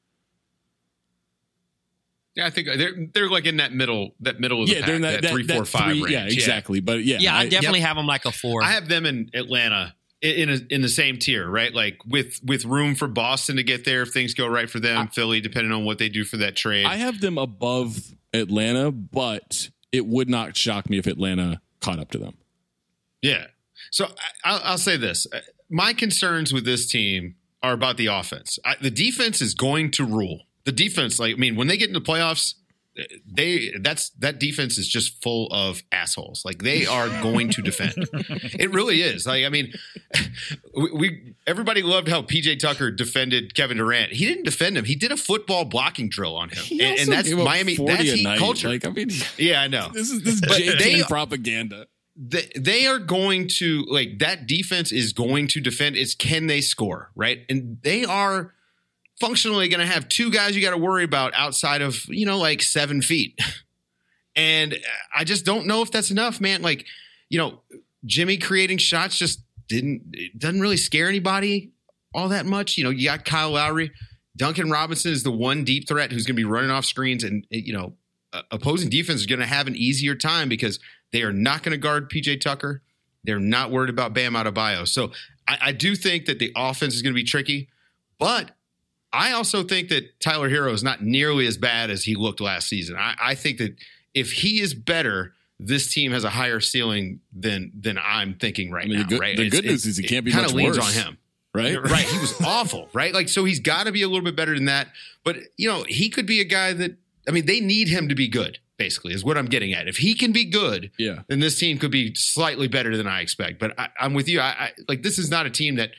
Yeah, I think they're they're like in that middle that middle of the Yeah, pack, they're in that, that, that three, that four, five three- range. Yeah, exactly. But yeah, Yeah, I, definitely yep. have them like a four. I have them in Atlanta in in, a, in the same tier, right? Like with with room for Boston to get there if things go right for them. I, Philly, depending on what they do for that trade. I have them above Atlanta, but it would not shock me if Atlanta caught up to them. Yeah. So I, I'll, I'll say this: my concerns with this team are about the offense. I, the defense is going to rule. The defense, like I mean, when they get into the playoffs, they that's that defense is just full of assholes. Like they are going to defend. It really is. Like I mean, we, we everybody loved how P J Tucker defended Kevin Durant. He didn't defend him. He did a football blocking drill on him, He and, and also that's gave up Miami. forty That's a Heat night. culture. Like I mean, yeah, I know. this is this is But J they- team propaganda. They, they are going to like that defense is going to defend. It's can they score, right? And they are functionally going to have two guys you got to worry about outside of, you know, like seven feet. And I just don't know if that's enough, man. Like, you know, Jimmy creating shots just didn't, it doesn't really scare anybody all that much. You know, you got Kyle Lowry. Duncan Robinson is the one deep threat who's going to be running off screens. And, you know, uh, opposing defense is going to have an easier time because they are not going to guard P J Tucker. They're not worried about Bam Adebayo. So I, I do think that the offense is going to be tricky. But I also think that Tyler Hero is not nearly as bad as he looked last season. I, I think that if he is better, this team has a higher ceiling than than I'm thinking right I mean, now. the good, right? the It's- good news it- is he it can't be kinda much leans worse on him. Right? Right. He was awful, right? Like, so he's got to be a little bit better than that. But, you know, he could be a guy that, I mean, they need him to be good, basically, is what I'm getting at. If he can be good, Yeah. then this team could be slightly better than I expect. But I, I'm with you. I, I like, this is not a team that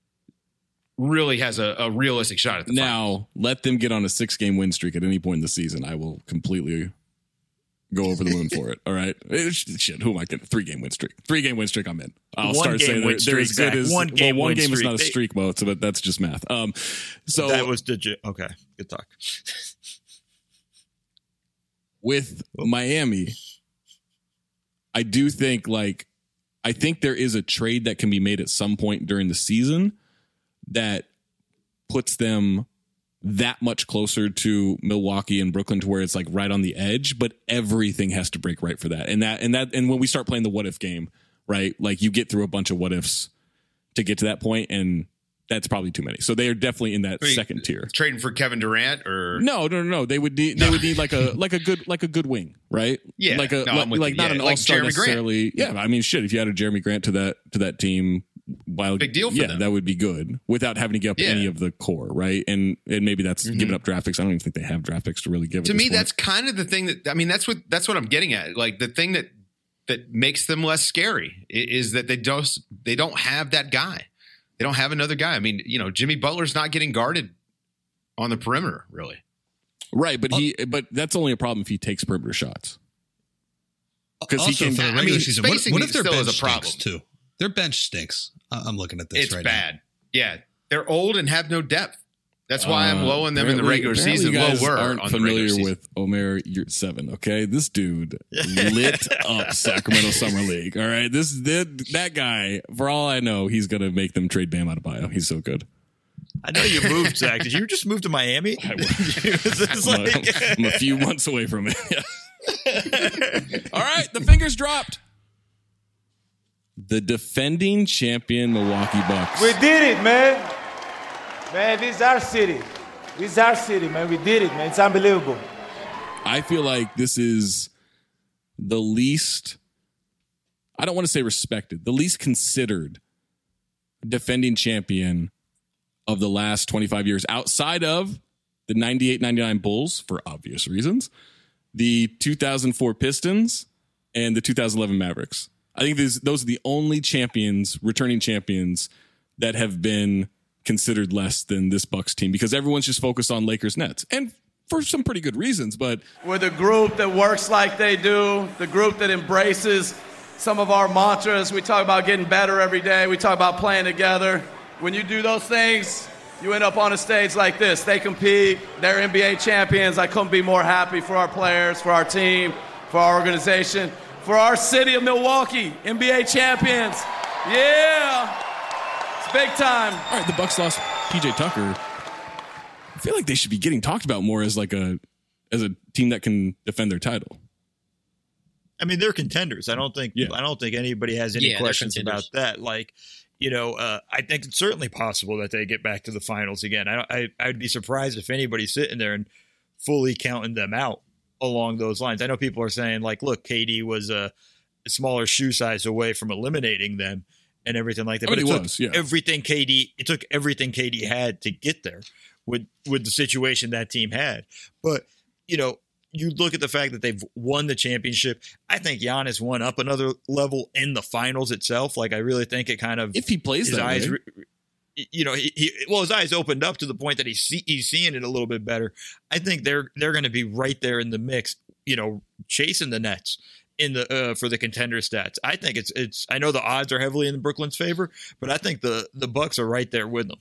really has a, a realistic shot at the Now, finals. let them get on a six game win streak at any point in the season. I will completely go over the moon for it. All right. Eh, Shit, who am I kidding? Three game win streak. Three game win streak, I'm in. I'll One start game saying win they're, they're as streak, good Zach. as One game well, one win game is not a streak. streak mode, so but that's just math. Um so that was the okay. Good talk. with Miami, I do think like I think there is a trade that can be made at some point during the season that puts them that much closer to Milwaukee and Brooklyn to where it's like right on the edge, but everything has to break right for that. And that and that and when we start playing the what if game, right? Like you get through a bunch of what ifs to get to that point, and that's probably too many. So they are definitely in that Wait, second tier. Trading for Kevin Durant or no, no, no, no. They would need they would need like a like a good like a good wing, right? Yeah, like a no, like, like not yeah, an like all star Jeremy Grant. necessarily. Yeah, I mean, shit. If you had a Jeremy Grant to that to that team, while big deal for yeah, them. that would be good without having to give up Yeah. any of the core, right? And and maybe that's Mhm. giving up draft picks. I don't even think they have draft picks to really give. To at me, this point. that's kind of the thing that I mean. That's what that's what I'm getting at. Like the thing that that makes them less scary i- is that they don't they don't have that guy. They don't have another guy. I mean, you know, Jimmy Butler's not getting guarded on the perimeter, really. right, but he but that's only a problem if he takes perimeter shots. Because Also, he can. for the I regular mean, season, what, spacing what if their still bench is a problem. stinks too? Their bench stinks. I- I'm looking at this It's right bad. Yeah, they're old and have no depth. That's why I'm Uh, low on them in the apparently- regular apparently season. You guys Lower aren't on the regular familiar season. with Omer Yurtseven, okay? This dude lit up Sacramento Summer League. All right, this that, that guy. For all I know, he's gonna make them trade Bam Adebayo. He's so good. I know you moved, Zach. Did you just move to Miami? I It's I'm, like- a, I'm a few months away from it. All right, the fingers dropped. The defending champion Milwaukee Bucks. We did it, man. Man, this is our city. This is our city, man. We did it, man. It's unbelievable. I feel like this is the least, I don't want to say respected, the least considered defending champion of the last twenty-five years outside of the ninety-eight ninety-nine Bulls, for obvious reasons, the two thousand four Pistons, and the two thousand eleven Mavericks. I think these, those are the only champions, returning champions, that have been considered less than this Bucks team because everyone's just focused on Lakers Nets. And for some pretty good reasons, but we're the group that works like they do, the group that embraces some of our mantras. We talk about getting better every day. We talk about playing together. When you do those things, you end up on a stage like this. They compete. They're N B A champions. I couldn't be more happy for our players, for our team, for our organization, for our city of Milwaukee, N B A champions. Yeah. It's big time. All right, the Bucks lost P J Tucker. I feel like they should be getting talked about more as like a as a team that can defend their title. I mean, they're contenders. I don't think Yeah. I don't think anybody has any Yeah, they're questions about contenders. that. Like, you know, uh, I think it's certainly possible that they get back to the finals again. I, I I'd be surprised if anybody's sitting there and fully counting them out along those lines. I know people are saying like, look, K D was a, a smaller shoe size away from eliminating them and everything like that. I mean, but he it took was, yeah. everything K D. It took everything K D had to get there with with the situation that team had. But you know, you look at the fact that they've won the championship. I think Giannis won up another level in the finals itself. Like I really think it kind of If he plays his that eyes, way. re- you know, he, he well his eyes opened up to the point that he's see, he's seeing it a little bit better. I think they're they're going to be right there in the mix. You know, chasing the Nets in the uh, for the contender stats. I think it's it's. I know the odds are heavily in Brooklyn's favor, but I think the the Bucks are right there with them.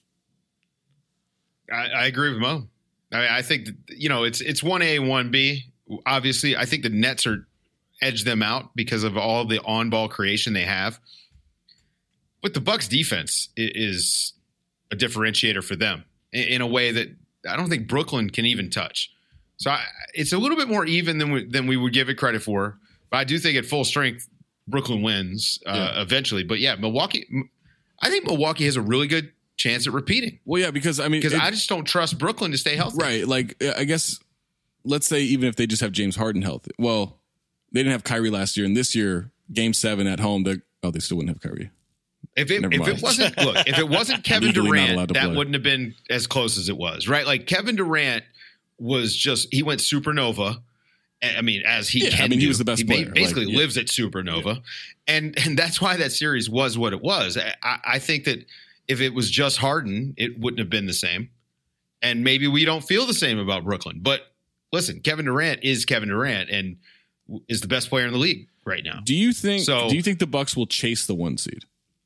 I, I agree with Mo. I, I think that, you know it's it's one A, one B. Obviously, I think the Nets are edge them out because of all the on ball creation they have. But the Bucks defense i- is a differentiator for them in, in a way that I don't think Brooklyn can even touch. So I, it's a little bit more even than we, than we would give it credit for. But I do think at full strength, Brooklyn wins uh, Yeah. eventually. But yeah, Milwaukee. I think Milwaukee has a really good chance at repeating. Well, yeah, because I mean, Because it- I just don't trust Brooklyn to stay healthy. right? Like, I guess let's say even if they just have James Harden healthy. Well, they didn't have Kyrie last year, and this year, Game Seven at home, they oh, they still wouldn't have Kyrie. If it Never if mind. it wasn't look, if it wasn't Kevin Legally not Durant, allowed to that play. wouldn't have been as close as it was, right? Like Kevin Durant was just he went supernova. I mean, as he Yeah, can. I mean, he do. was the best He ba- player. basically Like, yeah. lives at supernova, and and that's why that series was what it was. I, I think that if it was just Harden, it wouldn't have been the same, and maybe we don't feel the same about Brooklyn. But listen, Kevin Durant is Kevin Durant, and is the best player in the league right now. Do you think? So- do you think the Bucks will chase the one seed?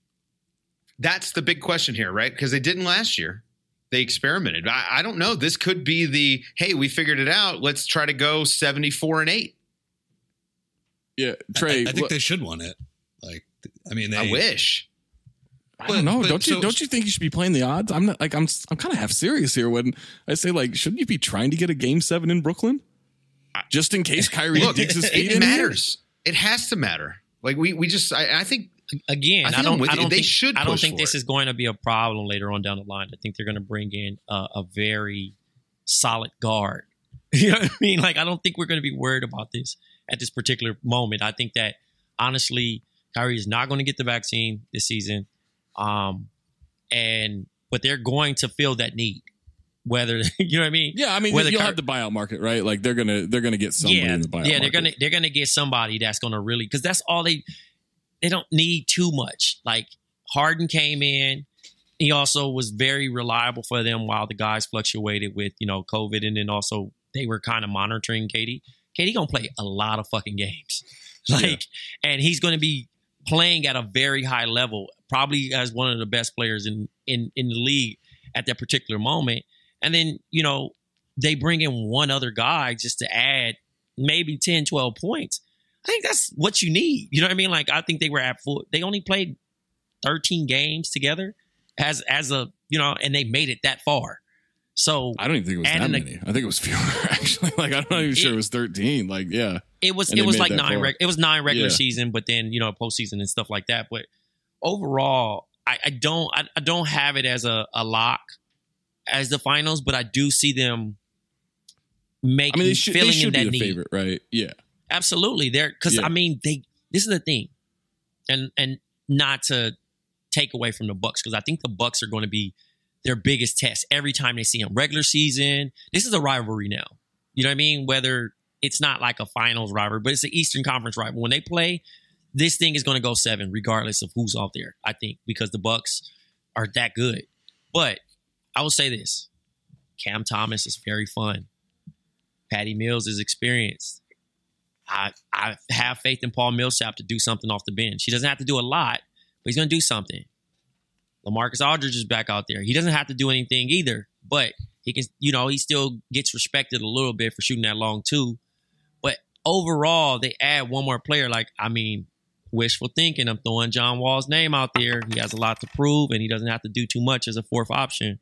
That's the big question here, right? Because they didn't last year. They experimented. I, I don't know. This could be the, hey, we figured it out. Let's try to go seventy-four and eight. Yeah, Trey. I, I think what- they should want it. Like, I mean, they, I wish. I don't know. But, don't you so, don't you think you should be playing the odds? I'm not like I'm I'm kind of half serious here when I say like, shouldn't you be trying to get a game seven in Brooklyn just in case Kyrie look, digs his feet it in? It matters. Here? It has to matter. Like we we just I, I think again I, think I don't I don't they think should I don't think this it. is going to be a problem later on down the line. I think they're going to bring in a, a very solid guard. You know what I mean? Like I don't think we're going to be worried about this at this particular moment. I think that honestly, Kyrie is not going to get the vaccine this season. Um, and but they're going to feel that need, whether you know what I mean. Yeah, I mean whether you'll Car- have the buyout market, right? Like they're gonna they're gonna get somebody yeah, in the buyout. Yeah, they're market. gonna they're gonna get somebody that's gonna really because that's all they they don't need too much. Like Harden came in, he also was very reliable for them while the guys fluctuated with you know COVID, and then also they were kind of monitoring K D. K D gonna play a lot of fucking games, like, yeah. and he's gonna be playing at a very high level, probably as one of the best players in, in, in the league at that particular moment. And then, you know, they bring in one other guy just to add maybe ten, twelve points. I think that's what you need. You know what I mean? Like, I think they were at full. They only played thirteen games together as, as a, you know, and they made it that far. So I don't even think it was that many. A, I think it was fewer, actually. Like, I'm not even it, sure it was thirteen. Like, yeah. It was and it was like nine. Reg- it was nine regular yeah. season, but then you know postseason and stuff like that. But overall, I, I don't I, I don't have it as a, a lock as the finals, but I do see them making I mean, they should, filling they should in that be the need. favorite, right? Yeah, absolutely. They're because yeah. I mean they. This is the thing, and and not to take away from the Bucks because I think the Bucks are going to be their biggest test every time they see them. Regular season, this is a rivalry now. You know what I mean? Whether it's not like a finals rivalry, but it's an Eastern Conference rivalry. When they play, this thing is going to go seven, regardless of who's out there, I think, because the Bucks are that good. But I will say this. Cam Thomas is very fun. Patty Mills is experienced. I, I have faith in Paul Millsap to do something off the bench. He doesn't have to do a lot, but he's going to do something. LaMarcus Aldridge is back out there. He doesn't have to do anything either, but he can, you know, he still gets respected a little bit for shooting that long too. But overall, they add one more player. Like, I mean, wishful thinking. I'm throwing John Wall's name out there. He has a lot to prove, and he doesn't have to do too much as a fourth option.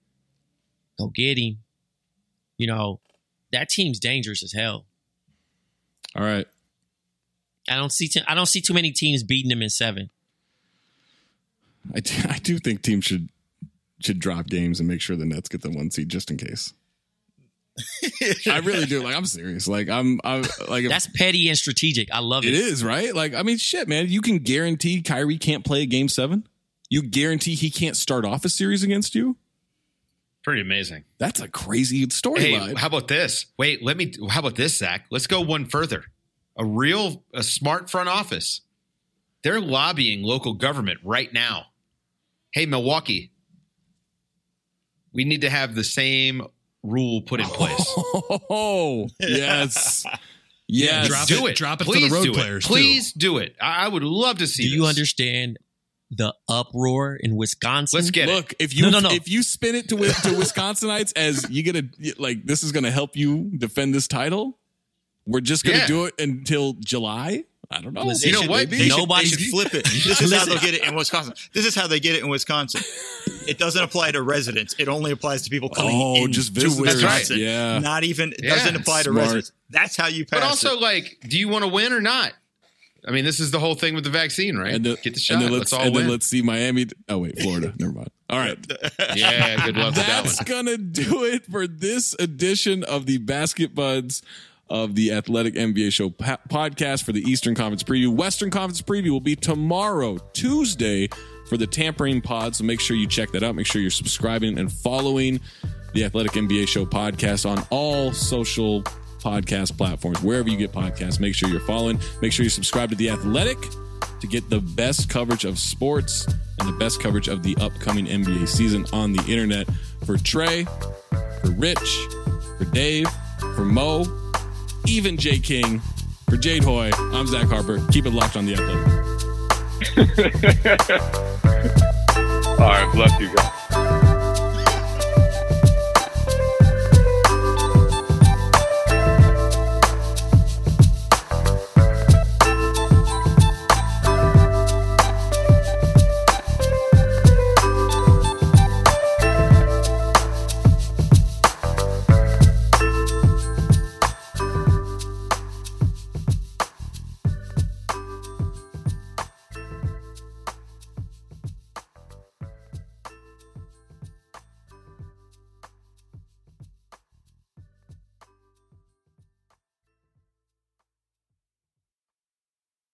Go get him. You know, that team's dangerous as hell. All right. I don't see. T- I don't see too many teams beating them in seven. I do, I do think teams should should drop games and make sure the Nets get the one seed just in case. I really do. Like, I'm serious. Like, I'm, I'm like, if, that's petty and strategic. I love it. It is, right? Like, I mean, shit, man. You can guarantee Kyrie can't play a game seven. You guarantee he can't start off a series against you. Pretty amazing. That's a crazy storyline. Hey, how about this? Wait, let me. How about this, Zach? Let's go one further. A real, a smart front office. They're lobbying local government right now. Hey, Milwaukee, we need to have the same rule put in place. Oh, yes. Yes. Drop do it, it. Drop it Please for the road do players. It. Please do it. I would love to see Do this. you understand the uproar in Wisconsin? Let's get Look, it. if you no, no, no. if you spin it to to Wisconsinites as you get a like this is going to help you defend this title, we're just going to Yeah. do it until July. I don't know. Listen, You know what? They should, they Nobody's- should flip it. This is how they'll get it in Wisconsin. This is how they get it in Wisconsin. It doesn't apply to residents. It only applies to people coming Oh, in just to visitors. Wisconsin. Right. Yeah. Not even, it Yeah, doesn't apply to smart. residents. That's how you pass But also, it. like, do you want to win or not? I mean, this is the whole thing with the vaccine, right? And, the, Get the shot. and then Let's let's all and win. then let's see Miami. Oh wait, Florida. Never mind. All right. Yeah, good luck with that That's one. gonna do it for this edition of the Basket Buds of the Athletic N B A Show po- podcast for the Eastern Conference preview. Western Conference preview will be tomorrow, Tuesday, for the Tampering Pod. So make sure you check that out. Make sure you're subscribing and following the Athletic N B A Show podcast on all social podcast platforms. Wherever you get podcasts, make sure you're following. Make sure you subscribe to The Athletic to get the best coverage of sports and the best coverage of the upcoming N B A season on the internet. For Trey, for Rich, for Dave, for Mo, even Jay King, for Jade Hoy, I'm Zach Harper. Keep it locked on The Athletic. All right, bless you guys.